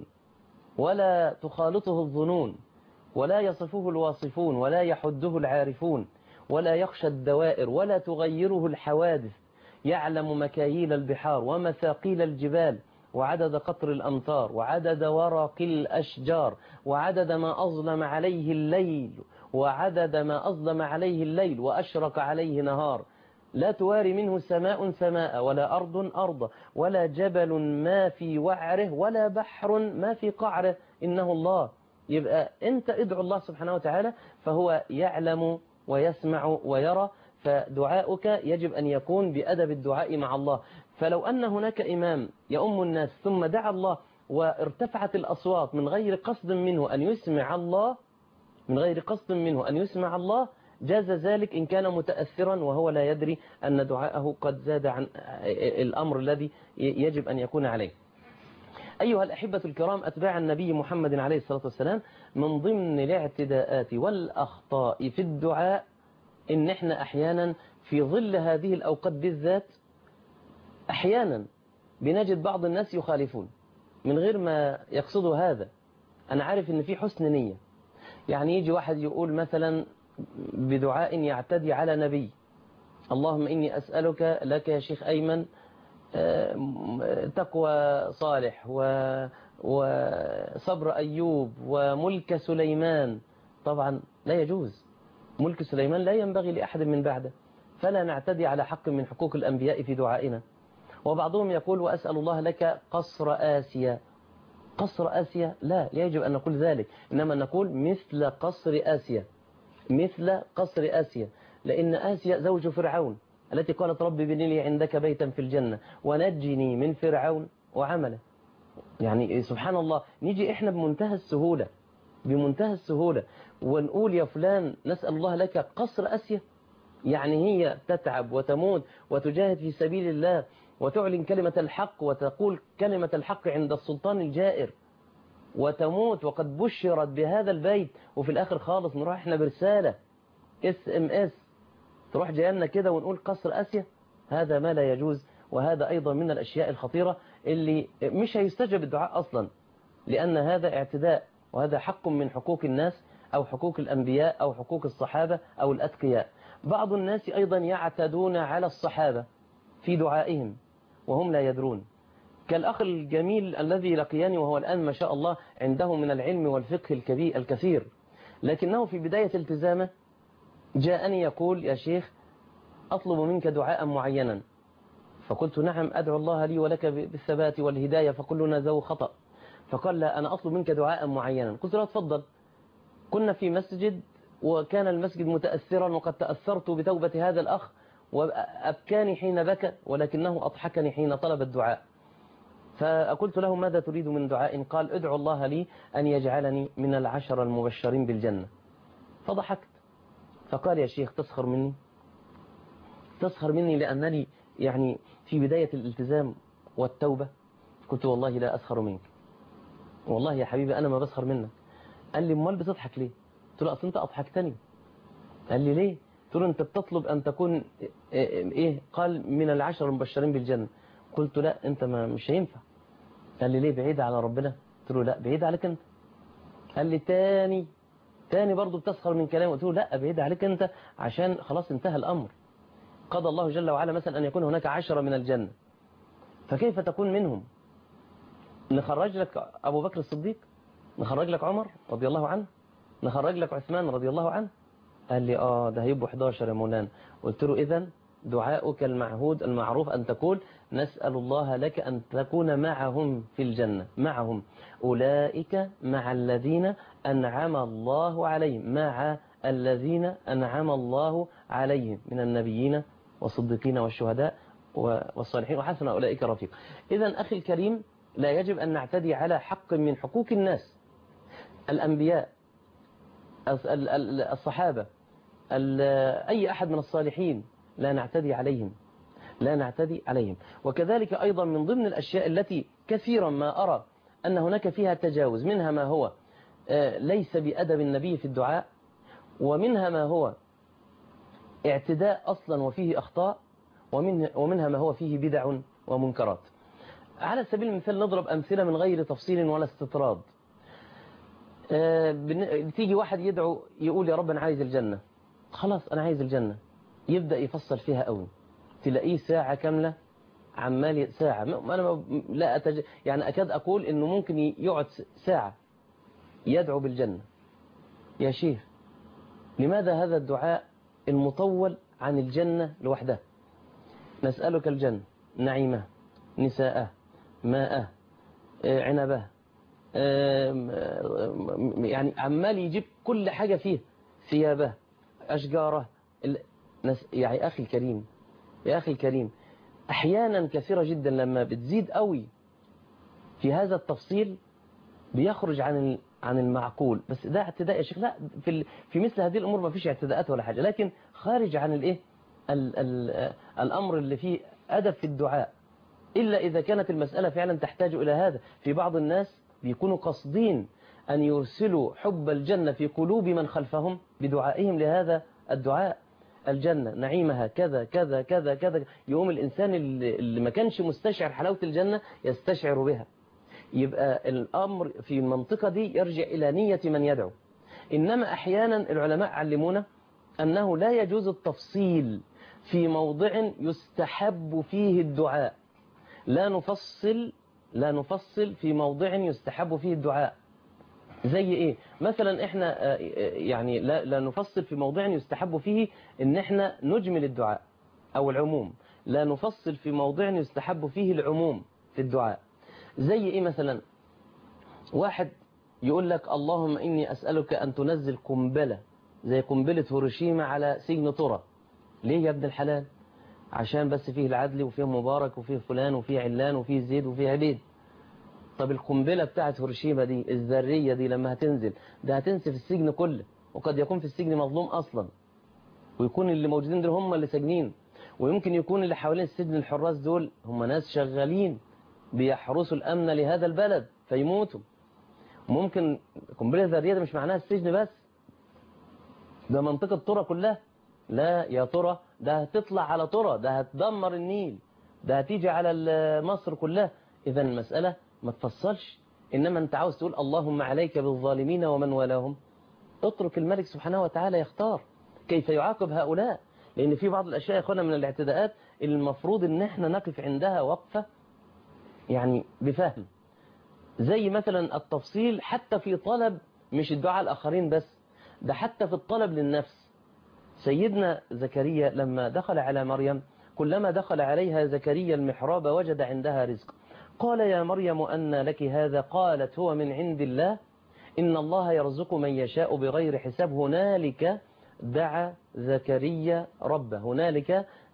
ولا تخالطه الظنون ولا يصفه الواصفون ولا يحده العارفون ولا يخشى الدوائر ولا تغيره الحوادث. يعلم مكاييل البحار ومثاقيل الجبال وعدد قطر الأمطار وعدد ورق الأشجار وعدد ما أظلم عليه الليل وعدد ما أظلم عليه الليل وأشرق عليه نهار. لا تواري منه سماء سماء ولا أرض أرض ولا جبل ما في وعره ولا بحر ما في قعره، إنه الله. يبقى أنت ادعو الله سبحانه وتعالى فهو يعلم ويسمع ويرى. فدعاؤك يجب أن يكون بأدب الدعاء مع الله. فلو أن هناك إمام يؤم الناس ثم دعا الله وارتفعت الأصوات من غير قصد منه أن يسمع الله، من غير قصد منه أن يسمع الله، جاز ذلك إن كان متأثرا وهو لا يدري أن دعاءه قد زاد عن الأمر الذي يجب أن يكون عليه. أيها الأحبة الكرام، أتباع النبي محمد عليه الصلاة والسلام، من ضمن الاعتداءات والأخطاء في الدعاء إن إحنا أحيانا في ظل هذه الأوقات بالذات أحيانا بنجد بعض الناس يخالفون من غير ما يقصدوا هذا. أنا عارف إن في حسن نية، يعني يجي واحد يقول مثلا بدعاء يعتدي على نبي: اللهم إني أسألك لك يا شيخ أيمن تقوى صالح وصبر أيوب وملك سليمان. طبعا لا يجوز، ملك سليمان لا ينبغي لأحد من بعده، فلا نعتدي على حق من حقوق الأنبياء في دعائنا. وبعضهم يقول: وأسأل الله لك قصر آسيا. قصر آسيا لا يجب أن نقول ذلك، إنما نقول مثل قصر آسيا، مثل قصر آسيا، لأن آسيا زوج فرعون التي قالت: رب ابن لي عندك بيتا في الجنة ونجني من فرعون وعمله. يعني سبحان الله، نيجي إحنا بمنتهى السهولة، بمنتهى السهولة ونقول يا فلان نسأل الله لك قصر آسيا. يعني هي تتعب وتموت وتجاهد في سبيل الله وتعلن كلمة الحق وتقول كلمة الحق عند السلطان الجائر وتموت وقد بشرت بهذا البيت، وفي الآخر خالص نروح احنا برسالة SMS تروح جاينا كده ونقول قصر آسيا. هذا ما لا يجوز، وهذا أيضا من الأشياء الخطيرة اللي مش هيستجب الدعاء أصلا، لأن هذا اعتداء، وهذا حق من حقوق الناس أو حقوق الأنبياء أو حقوق الصحابة أو الأتقياء. بعض الناس أيضا يعتدون على الصحابة في دعائهم وهم لا يدرون، كالأخ الجميل الذي لقياني وهو الآن ما شاء الله عنده من العلم والفقه الكثير، لكنه في بداية التزامه جاءني يقول: يا شيخ أطلب منك دعاء معينا. فقلت: نعم أدعو الله لي ولك بالثبات والهداية، فكلنا ذو خطأ. فقال: لا، أنا أطلب منك دعاء معينا. قلت له: تفضل. كنا في مسجد وكان المسجد متأثرا وقد تأثرت بتوبة هذا الأخ وأبكاني حين بكى ولكنه أضحكني حين طلب الدعاء. فقلت له ماذا تريد من دعاء؟ قال ادعو الله لي أن يجعلني من 10 المبشرين بالجنة. فضحكت فقال يا شيخ تسخر مني؟ تسخر مني لأنني يعني في بداية الالتزام والتوبة؟ قلت والله لا أسخر منك، والله يا حبيبي أنا ما بسخر منك. قال لي امال بتضحك ليه؟ قلت له أصل أنت أضحكتني. قال لي ليه؟ قلت له أنت بتطلب أن تكون إيه؟ قال من 10 المبشرين بالجنة. قلت لا أنت مش هينفع. قال لي ليه؟ بعيد على ربنا؟ قلت له لا بعيد عليك أنت. قال لي تاني برضه بتسخر من كلامي. قلت له لا بعيد عليك أنت، عشان خلاص انتهى الأمر، قضى الله جل وعلا مثلا أن يكون هناك 10 من الجنة، فكيف تكون منهم؟ نخرج لك أبو بكر الصديق، نخرج لك عمر رضي الله عنه، نخرج لك عثمان رضي الله عنه. قال لي ده هيبقوا 11 يا مولانا. قلت له إذن دعاؤك المعهود المعروف أن تقول نسأل الله لك أن تكون معهم في الجنة، معهم أولئك مع الذين أنعم الله عليهم، مع الذين أنعم الله عليهم من النبيين والصديقين والشهداء والصالحين وحسن أولئك رفيق. إذن أخي الكريم لا يجب أن نعتدي على حق من حقوق الناس، الأنبياء، الصحابة، أي أحد من الصالحين، لا نعتدي عليهم، لا نعتدي عليهم. وكذلك أيضا من ضمن الأشياء التي كثيرا ما أرى أن هناك فيها تجاوز، منها ما هو ليس بأدب النبي في الدعاء، ومنها ما هو اعتداء أصلا وفيه أخطاء، ومنها ما هو فيه بدع ومنكرات. على سبيل المثال نضرب أمثلة من غير تفصيل ولا استطراد. تيجي واحد يدعو يقول يا رب أنا عايز الجنة، خلاص أنا عايز الجنة، يبدأ يفصل فيها قوي، تلاقيه ساعة كاملة عمال ساعة، أنا لا يعني أكاد أقول إنه ممكن يقعد ساعة يدعو بالجنة. يا شيخ لماذا هذا الدعاء المطول عن الجنة لوحدها؟ نسألك الجنة، نعيمه، نساءه، ماءه، عنبه، يعني عمال يجيب كل حاجة فيه، ثيابه، أشجاره. يا أخي الكريم، يا أخي الكريم، أحيانا كثيرة جدا لما بتزيد قوي في هذا التفصيل بيخرج عن المعقول. بس ده اعتداء يا شيخ. لا، في مثل هذه الأمور ما فيش اعتداءات ولا حاجة، لكن خارج عن الايه الأمر اللي فيه أدب في الدعاء، إلا إذا كانت المسألة فعلا تحتاج إلى هذا. في بعض الناس بيكونوا قاصدين أن يرسلوا حب الجنة في قلوب من خلفهم بدعائهم لهذا الدعاء، الجنة نعيمها كذا كذا كذا كذا، يقوم الإنسان اللي ما كانش مستشعر حلاوة الجنة يستشعر بها. يبقى الأمر في المنطقة دي يرجع إلى نية من يدعو. إنما أحيانا العلماء علمونا أنه لا يجوز التفصيل في موضع يستحب فيه الدعاء، لا نفصل في موضع يستحب فيه الدعاء. زي إيه؟ مثلا إحنا يعني لا نفصل في موضع يستحب فيه إن إحنا نجمل الدعاء أو العموم، لا نفصل في موضع يستحب فيه العموم في الدعاء. زي إيه مثلا؟ واحد يقول لك اللهم إني أسألك أن تنزل قنبلة زي قنبلة هيروشيما على سجن طرة. ليه يا ابن الحلال؟ عشان بس فيه العدل وفيه مبارك وفيه فلان وفيه علان وفيه زيد وفيه عبيد. طب القنبلة بتاعت هيروشيما دي الذرية دي لما هتنزل ده هتنسف السجن كله، وقد يكون في السجن مظلوم أصلا، ويكون اللي موجودين دول هم اللي ساجنين، ويمكن يكون اللي حوالين السجن الحراس دول هم ناس شغالين بيحرسوا الأمن لهذا البلد فيموتوا. ممكن قنبلة ذرية ده مش معناها السجن بس، ده منطقة طرة كلها. لا يا طرة، ده هتطلع على طرة، ده هتدمر النيل، ده هتيجي على مصر كلها. إذا المسألة ما تفصلش، إنما أنت عاوز تقول اللهم عليك بالظالمين ومن والاهم، اترك الملك سبحانه وتعالى يختار كيف يعاقب هؤلاء. لأن في بعض الأشياء يخونا من الاعتداءات المفروض إن احنا نقف عندها وقفة يعني بفهم. زي مثلا التفصيل حتى في طلب مش الدعاء الآخرين بس، ده حتى في الطلب للنفس. سيدنا زكريا لما دخل على مريم كلما دخل عليها زكريا المحراب وجد عندها رزق، قال يا مريم أن لك هذا؟ قالت هو من عند الله إن الله يرزق من يشاء بغير حساب. هنالك دعا زكريا ربه، هنالك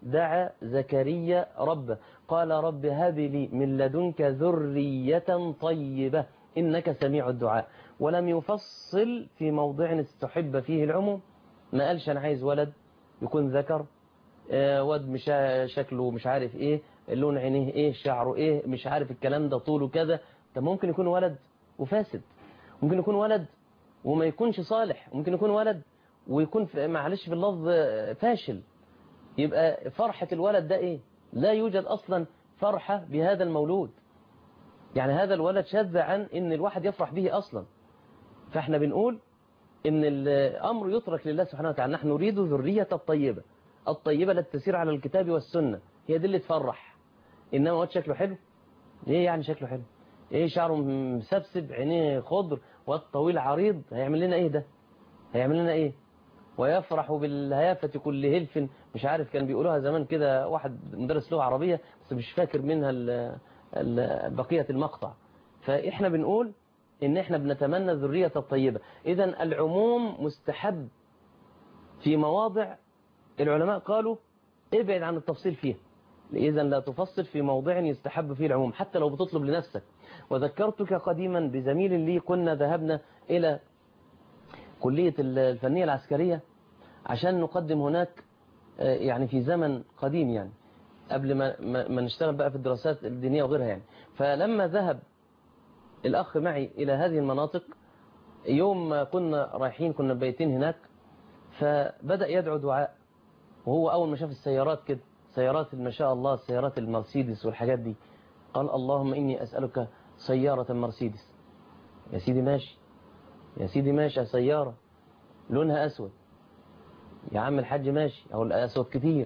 دعا زكريا ربه قال رب هب لي من لدنك ذرية طيبة إنك سميع الدعاء، ولم يفصل في موضع استحب فيه العموم. ما قالش أنا عايز ولد يكون ذكر، واد مش شكله مش عارف إيه، لون عينيه إيه، شعره إيه، مش عارف الكلام ده، طوله كذا. طب ممكن يكون ولد وفاسد، ممكن يكون ولد وما يكونش صالح، ممكن يكون ولد ويكون معلش في اللفظ فاشل. يبقى فرحة الولد ده إيه؟ لا يوجد أصلا فرحة بهذا المولود. يعني هذا الولد شاذ عن إن الواحد يفرح به أصلا. فإحنا بنقول إن الأمر يترك لله سبحانه وتعالى. نحن نريد ذرية الطيبة، الطيبة التي تسير على الكتاب والسنة، هي دي اللي تفرح. إنما واد شكله حلو، إيه يعني شكله حلو؟ إيه شعره مسبسب، عينيه خضر، واد طويل عريض، هيعمل لنا إيه ده؟ هيعمل لنا إيه؟ ويفرح بالهيافة كل هلف، مش عارف كان بيقولوها زمان كده، واحد مدرس لغة عربية بس مش فاكر منها بقية المقطع. فإحنا بنقول إن إحنا بنتمنى الذرية الطيبة. إذن العموم مستحب في مواضع العلماء قالوا ابعد عن التفصيل فيها. إذن لا تفصل في موضع يستحب فيه العموم حتى لو بتطلب لنفسك. وذكرتك قديما بزميل لي، كنا ذهبنا إلى كلية الفنية العسكرية عشان نقدم هناك، يعني في زمن قديم، يعني قبل ما نشتغل بقى في الدراسات الدينية وغيرها يعني. فلما ذهب الأخ معي إلى هذه المناطق، يوم ما كنا رايحين كنا بيتين هناك، فبدأ يدعو دعاء. وهو أول ما شاف السيارات كده، سيارات ما شاء الله، السيارات المرسيدس والحاجات دي، قال اللهم إني أسألك سيارة مرسيدس. يا سيدي ماشي، يا سيدي ماشي، سيارة لونها أسود، يا عم الحاج ماشي، أو الأسود كتير،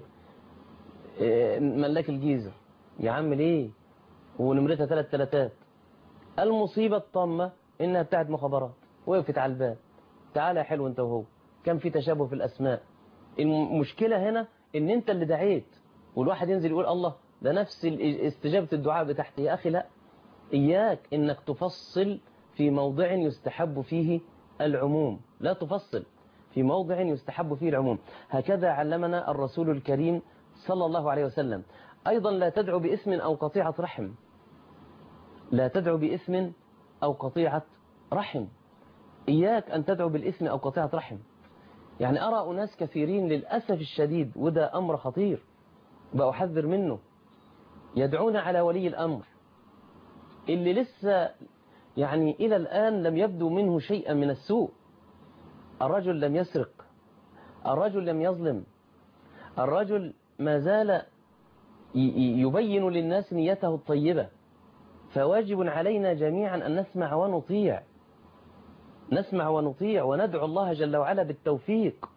ملاك الجيزة يا عم ليه، ونمرتها 3 3. المصيبة الطامة إنها بتاعت مخابرات، وقفت على الباب، تعالى يا حلو انت وهو، كان في تشابه في الأسماء. المشكلة هنا إن انت اللي دعيت، والواحد ينزل يقول الله ده نفس استجابة الدعاء بتاعتي. يا أخي لا، إياك إنك تفصل في موضع يستحب فيه العموم، لا تفصل في موضع يستحب فيه العموم. هكذا علمنا الرسول الكريم صلى الله عليه وسلم. أيضا لا تدعو باسم أو قطيعة رحم، لا تدعو باسم أو قطيعة رحم. إياك أن تدعو بالاسم أو قطيعة رحم. يعني أرى أناس كثيرين للأسف الشديد، وده أمر خطير بأحذر منه، يدعون على ولي الأمر اللي لسه يعني إلى الآن لم يبدو منه شيئا من السوء. الرجل لم يسرق، الرجل لم يظلم، الرجل ما زال يبين للناس نيته الطيبة. فواجب علينا جميعا أن نسمع ونطيع، نسمع ونطيع، وندعو الله جل وعلا بالتوفيق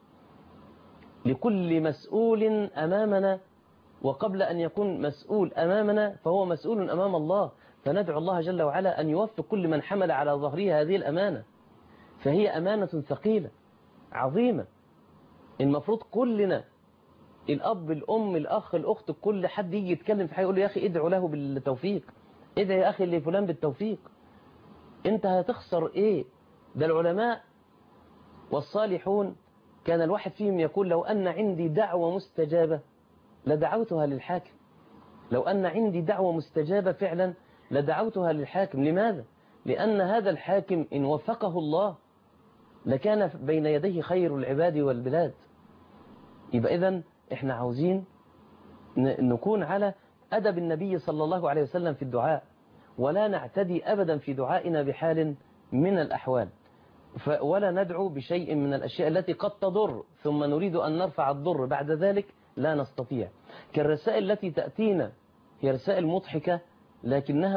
لكل مسؤول أمامنا. وقبل أن يكون مسؤول أمامنا فهو مسؤول أمام الله، فندعو الله جل وعلا أن يوفق كل من حمل على ظهره هذه الأمانة. فهي أمانة ثقيلة عظيمة. المفروض كلنا، الأب، الأم، الأخ، الأخت، كل حد يجي يتكلم في حاجة يقول له يا أخي ادعو له بالتوفيق، ادعو يا أخي لفلان بالتوفيق. أنت هتخسر إيه؟ ده العلماء والصالحون كان الواحد فيهم يقول لو أن عندي دعوة مستجابة لدعوتها للحاكم. لو أن عندي دعوة مستجابة فعلا لدعوتها للحاكم. لماذا؟ لأن هذا الحاكم إن وفقه الله لكان بين يديه خير العباد والبلاد. يبقى إذن إحنا عاوزين نكون على أدب النبي صلى الله عليه وسلم في الدعاء، ولا نعتدي أبدا في دعائنا بحال من الأحوال، ولا ندعو بشيء من الأشياء التي قد تضر ثم نريد أن نرفع الضر بعد ذلك، لا نستطيع. كالرسائل التي تأتينا هي رسائل مضحكة لكنها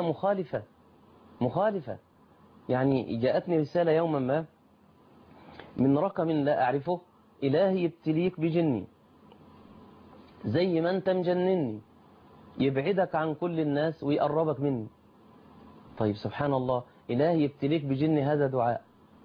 مخالفة. يعني جاءتني رسالة يوما ما من رقم لا أعرفه: إلهي يبتليك بجني زي ما أنت مجنني، يبعدك عن كل الناس ويقربك مني. طيب سبحان الله، إلهي يبتليك بجني، هذا دعاء.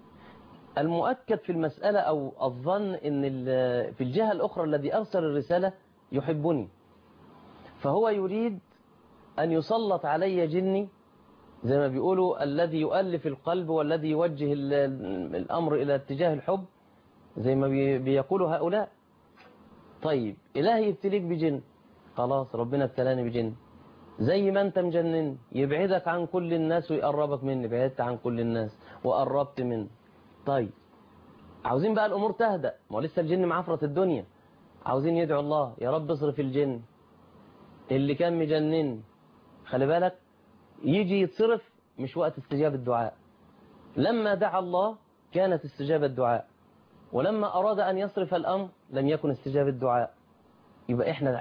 المؤكد في المسألة أو الظن أن في الجهة الأخرى الذي أرسل الرسالة يحبني، فهو يريد أن يسلط علي جني زي ما بيقولوا الذي يؤلف القلب والذي يوجه الأمر إلى اتجاه الحب زي ما بيقولوا هؤلاء. طيب إلهي يبتليك بجن، خلاص ربنا ابتلاني بجن، زي ما أنت مجنن يبعدك عن كل الناس ويقربك مني، بعدت عن كل الناس وقربت مني. طيب عاوزين بقى الأمور تهدأ، ما هو لسه الجن معفرة الدنيا، عاوزين يدعو الله يا رب اصرف الجن اللي كان مجنن. خلي بالك يجي يتصرف مش وقت استجابة الدعاء. لما دعا الله كانت استجابة الدعاء، ولما أراد أن يصرف الأمر لم يكن استجابة الدعاء. يبقى إحنا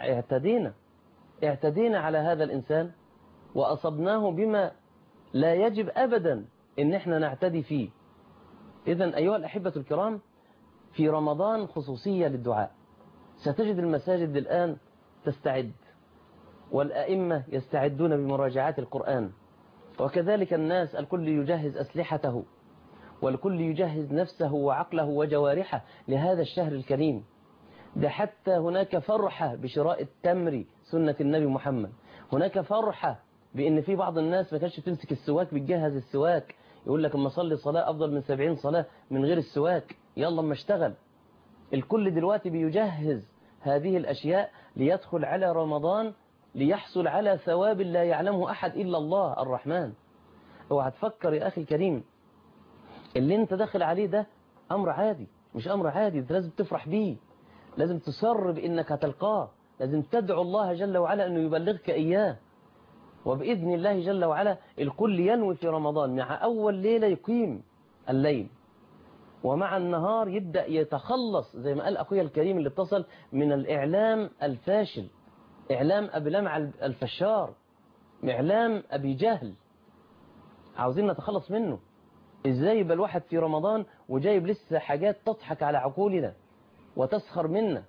اعتدينا على هذا الإنسان وأصبناه بما لا يجب أبدا إن إحنا نعتدي فيه. إذن أيها الأحبة الكرام، في رمضان خصوصية للدعاء. ستجد المساجد الآن تستعد، والأئمة يستعدون بمراجعات القرآن، وكذلك الناس الكل يجهز أسلحته، والكل يجهز نفسه وعقله وجوارحه لهذا الشهر الكريم. ده حتى هناك فرحة بشراء التمر سنة النبي محمد، هناك فرحة بأن في بعض الناس ما كانش تمسك السواك بتجهز السواك، يقول لك اما صلي صلاة أفضل من 70 صلاة من غير السواك، يلا اما اشتغل. الكل دلوقتي بيجهز هذه الأشياء ليدخل على رمضان ليحصل على ثواب لا يعلمه أحد إلا الله الرحمن. اوعى تفكر يا أخي الكريم اللي انت داخل عليه ده أمر عادي، مش أمر عادي، انت لازم تفرح بيه، لازم تسر بأنك هتلقاه، لازم تدعو الله جل وعلا أنه يبلغك إياه. وبإذن الله جل وعلا الكل ينوي في رمضان مع أول ليلة يقيم الليل، ومع النهار يبدأ يتخلص زي ما قال أخويا الكريم اللي اتصل من الإعلام الفاشل، إعلام أبي لمع الفشار، إعلام أبي جهل، عاوزين نتخلص منه. إزاي يبقى الواحد في رمضان وجايب لسه حاجات تضحك على عقولنا وتسخر منا؟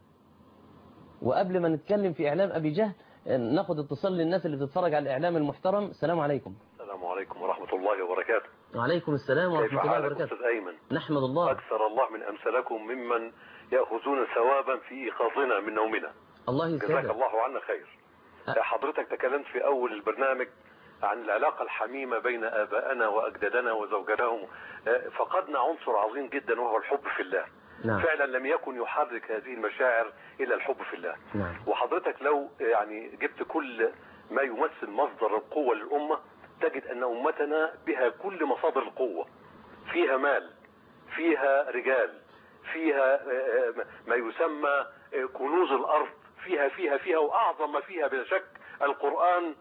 وقبل ما نتكلم في إعلام أبي جهل ناخد اتصال للناس اللي بتتفرج على الإعلام المحترم. السلام عليكم. السلام عليكم ورحمة الله وبركاته. وعليكم السلام ورحمة الله وبركاته. كيف حالك أستاذ أيمن؟ نحمد الله. أكثر الله من أمثالكم ممن يأخذون ثوابا في إيقاظنا من نومنا. الله يسعدك. جزاك الله عنا خير. حضرتك تكلمت في أول البرنامج عن العلاقة الحميمة بين آبائنا وأجدادنا وزوجاتهم. فقدنا عنصر عظيم جدا وهو الحب في الله. نعم. فعلا لم يكن يحرك هذه المشاعر إلا الحب في الله. نعم. وحضرتك لو يعني جبت كل ما يمثل مصدر القوة للأمة تجد أن أمتنا بها كل مصادر القوة، فيها مال، فيها رجال، فيها ما يسمى كنوز الأرض، فيها وأعظم ما فيها بلا شك القرآن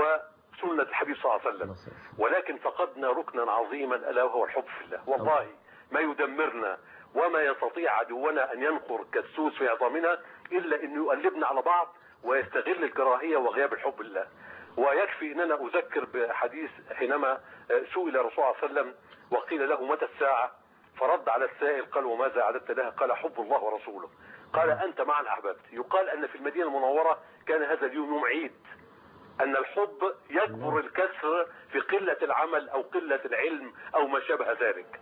وسنة الحبيب صلى الله عليه وسلم. ولكن فقدنا ركنا عظيما ألا وهو الحب في الله. والله ما يدمرنا وما يستطيع عدونا أن ينقر كالسوس في عظامنا إلا أن يقلبنا على بعض ويستغل الكراهية وغياب الحب لله. ويكفي أننا أذكر بحديث حينما سئل الرسول صلى الله عليه وسلم وقيل له متى الساعة، فرد على السائل قال وماذا أعددت لها؟ قال حب الله ورسوله. قال أنت معنا أحببت. يقال أن في المدينة المنورة كان هذا اليوم يوم عيد، أن الحب يكبر الكسر في قلة العمل أو قلة العلم أو ما شابه ذلك.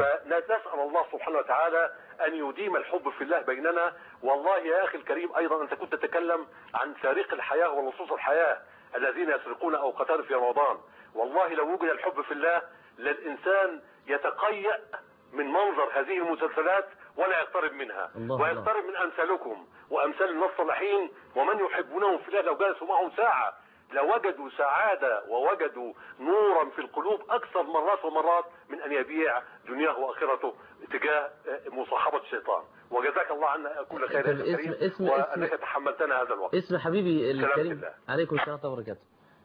فنسأل الله سبحانه وتعالى أن يديم الحب في الله بيننا. والله يا أخي الكريم أيضا أنت كنت تتكلم عن سارق الحياة ولصوص الحياة الذين يسرقون أوقاتهم في رمضان. والله لو وجد الحب في الله للإنسان يتقيأ من منظر هذه المسلسلات ولا يقترب منها، ويقترب من أمثالكم وأمثال الناس الصالحين ومن يحبونهم في الله. لو جلسوا معهم ساعة لوجدوا سعادة ووجدوا نورا في القلوب أكثر مرات ومرات من أن يبيع دنياه وآخرته تجاه مصاحبة الشيطان. وجزاك الله عنا كل خير يا كريم وأنك تحملتنا هذا الوقت. اسم حبيبي الكريم عليكم السلام وبركاته.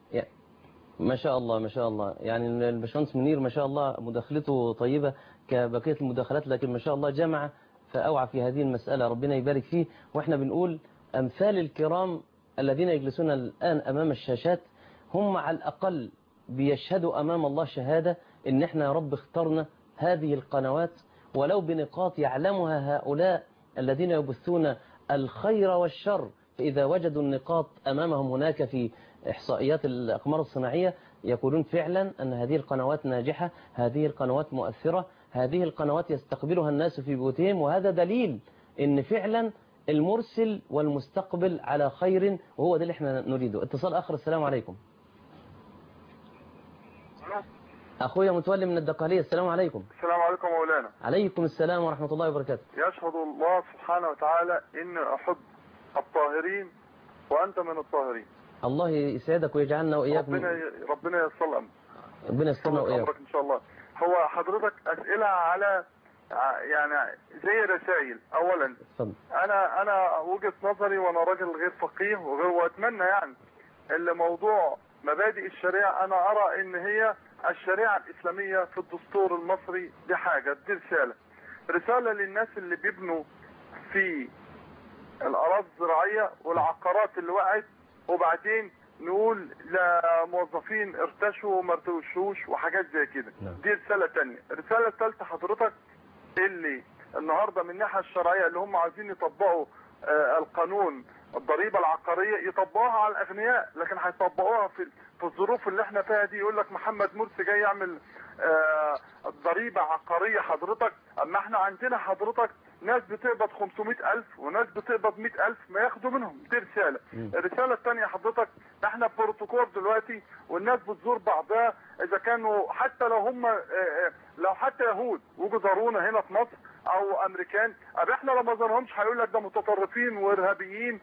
ما شاء الله ما شاء الله، يعني الباشمهندس منير ما شاء الله مداخلته طيبة كبقية المداخلات، لكن ما شاء الله جمع فأوعى في هذه المسألة، ربنا يبارك فيه. وإحنا بنقول أمثال الكرام الذين يجلسون الآن أمام الشاشات هم على الأقل بيشهدوا أمام الله شهادة إن إحنا يا رب اخترنا هذه القنوات ولو بنقاط يعلمها هؤلاء الذين يبثون الخير والشر. فإذا وجدوا النقاط أمامهم هناك في إحصائيات الأقمار الصناعية يقولون فعلا أن هذه القنوات ناجحة، هذه القنوات مؤثرة، هذه القنوات يستقبلها الناس في بيوتهم. وهذا دليل إن فعلا المرسل والمستقبل على خير، وهو ده اللي احنا نريده. اتصال آخر. السلام عليكم. أخويا متولي من الدقهلية. السلام عليكم. السلام عليكم مولانا. عليكم السلام ورحمة الله وبركاته. يشهد الله سبحانه وتعالى إني أحب الطاهرين وأنت من الطاهرين. الله يسعدك ويجعلنا وإياك ربنا ييسر الأمر. ربنا يسترنا وإياك إن شاء الله. هو حضرتك أسئلة على يعني زي رسائل. أولا أنا وجهة نظري وأنا راجل غير فقيه وأتمنى يعني اللي موضوع مبادئ الشريعة أنا أرى إن هي الشريعة الإسلامية في الدستور المصري دي حاجة، دي رسالة للناس اللي بيبنوا في الأراضي الزراعية والعقارات اللي وقعت وبعدين نقول لموظفين ارتشوا وما ارتشوش وحاجات زي كده. دي رسالة تانية. الرسالة الثالثة حضرتك اللي النهاردة من الناحية الشرعية اللي هم عايزين يطبقوا القانون الضريبة العقارية يطبقوها على الأغنياء، لكن هيطبقوها في الظروف اللي احنا فيها دي. يقول لك محمد مرسي جاي يعمل ضريبة عقارية حضرتك، اما احنا عندنا حضرتك ناس بتقبض 500,000 وناس بتقبض 100,000 ما ياخدوا منهم. دي رسالة. الرسالة الثانية حضرتك احنا بروتوكول دلوقتي والناس بتزور بعضها اذا كانوا حتى لو حتى يهود وجوا زارونا هنا في مصر او امريكان، احنا لما زارهمش هيقول لك ده متطرفين وارهابيين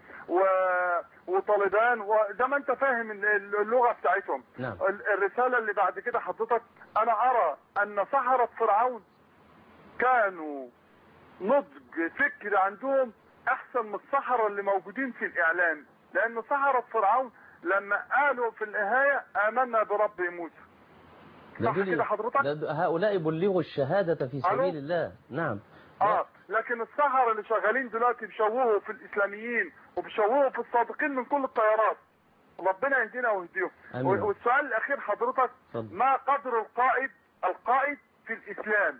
وطالبان وزي ما انت فاهم اللغة بتاعتهم. نعم. الرسالة اللي بعد كده حضرتك انا ارى ان سحرة فرعون كانوا نضج فكر عندهم احسن من السحرة اللي موجودين في الاعلام، لان سحرة فرعون لما قالوا في النهاية امنا برب موسى. صح كده حضرتك؟ هؤلاء بلغوا الشهادة في سبيل الله. نعم. لكن السحرة اللي شغالين دلوقتي بيشوهوا في الاسلاميين وبيشوهوا في الصادقين من كل التيارات. ربنا يهدينا ويهديهم. والسؤال الاخير حضرتك ما قدر القائد في الاسلام؟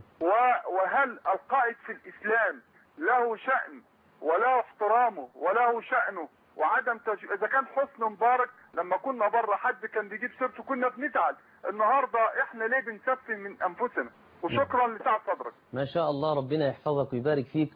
وهل القائد في الاسلام له شأن وله احترامه وله شأنه وعدم اذا كان حسن مبارك لما كنا بره حد كان بيجيب سيرته كنا بنزعل، النهارده احنا ليه بنسفل من انفسنا؟ وشكرا لسعة صدرك. ما شاء الله ربنا يحفظك ويبارك فيك.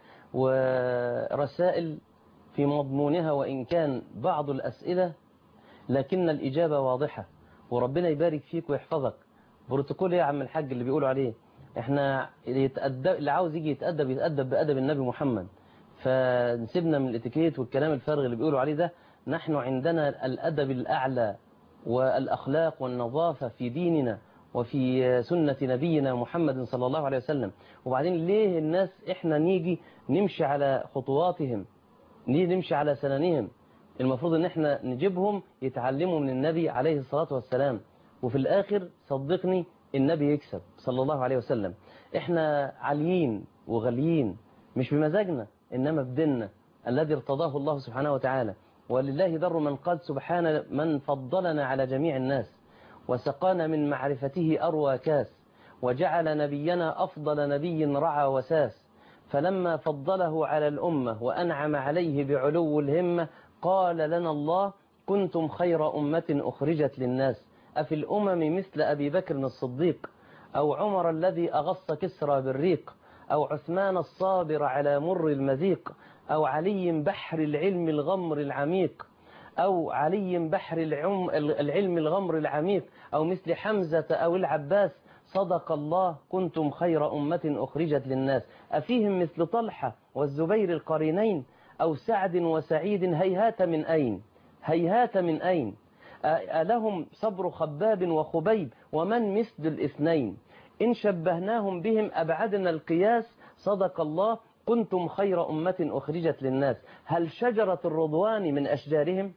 ورسائل في مضمونها وإن كان بعض الأسئلة لكن الإجابة واضحة، وربنا يبارك فيك ويحفظك. بروتوكول يا عم الحاج اللي بيقولوا عليه احنا اللي عاوز يجي يتأدب بأدب النبي محمد، فنسيبنا من الاتيكيت والكلام الفارغ اللي بيقولوا عليه ده. نحن عندنا الأدب الأعلى والأخلاق والنظافة في ديننا وفي سنة نبينا محمد صلى الله عليه وسلم. وبعدين ليه الناس احنا نيجي نمشي على خطواتهم، نمشي على سننهم؟ المفروض ان احنا نجيبهم يتعلموا من النبي عليه الصلاة والسلام، وفي الآخر صدقني النبي يكسب صلى الله عليه وسلم. احنا عاليين وغاليين مش بمزاجنا إنما بديننا الذي ارتضاه الله سبحانه وتعالى. ولله در من قال سبحانه من فضلنا على جميع الناس وسقانا من معرفته أروى كاس وجعل نبينا أفضل نبي رعى وساس. فلما فضله على الأمة وأنعم عليه بعلو الهمة قال لنا الله كنتم خير أمة أخرجت للناس أفي الأمم مثل أبي بكر الصديق أو عمر الذي أغص كسرى بالريق أو عثمان الصابر على مر المذيق أو علي بحر العلم الغمر العميق أو علي بحر العلم الغمر العميق أو مثل حمزة أو العباس صدق الله كنتم خير أمة أخرجت للناس أفيهم مثل طلحة والزبير القرينين أو سعد وسعيد هيهات من أين هيهات من أين ألهم صبر خباب وخبيب ومن مثل الاثنين إن شبهناهم بهم أبعدنا القياس صدق الله كنتم خير أمة أخرجت للناس. هل شجرة الرضوان من أشجارهم؟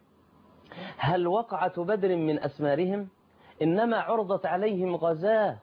هل وقعة بدر من أسمارهم؟ إنما عرضت عليهم غزاة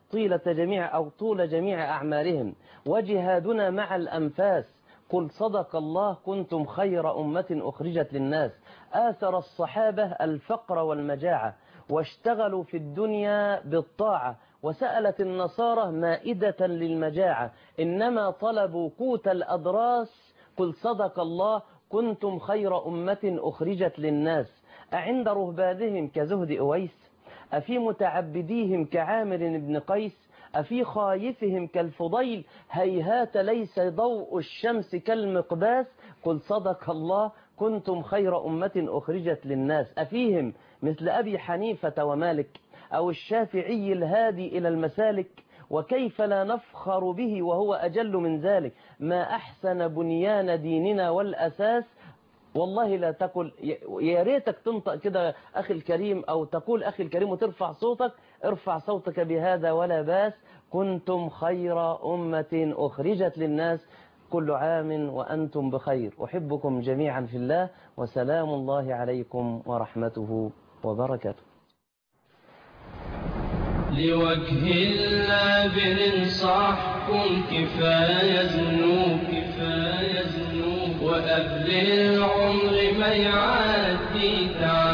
طول جميع أعمارهم وجهادنا مع الأنفاس قل صدق الله كنتم خير أمة أخرجت للناس. آثر الصحابة الفقر والمجاعة واشتغلوا في الدنيا بالطاعة وسألت النصارى مائدة للمجاعة إنما طلبوا قوت الأدراس قل صدق الله كنتم خير أمة أخرجت للناس. أعند رهبانهم كزهد أويس أفي متعبديهم كعامر بن قيس أفي خايفهم كالفضيل هيهات ليس ضوء الشمس كالمقباس قل صدق الله كنتم خير أمة أخرجت للناس. أفيهم مثل أبي حنيفة ومالك أو الشافعي الهادي إلى المسالك وكيف لا نفخر به وهو أجل من ذلك ما أحسن بنيان ديننا والأساس والله لا تقل، يا ريتك تنطق كده أخي الكريم، أو تقول أخي الكريم وترفع صوتك. ارفع صوتك بهذا ولا باس. كنتم خير أمة أخرجت للناس، كل عام وأنتم بخير. أحبكم جميعا في الله، وسلام الله عليكم ورحمته وبركاته. لوجه الله بننصحكم، كفاية ذنوب كفاية ذنوب، وقبل العمر ما يعدي تعالى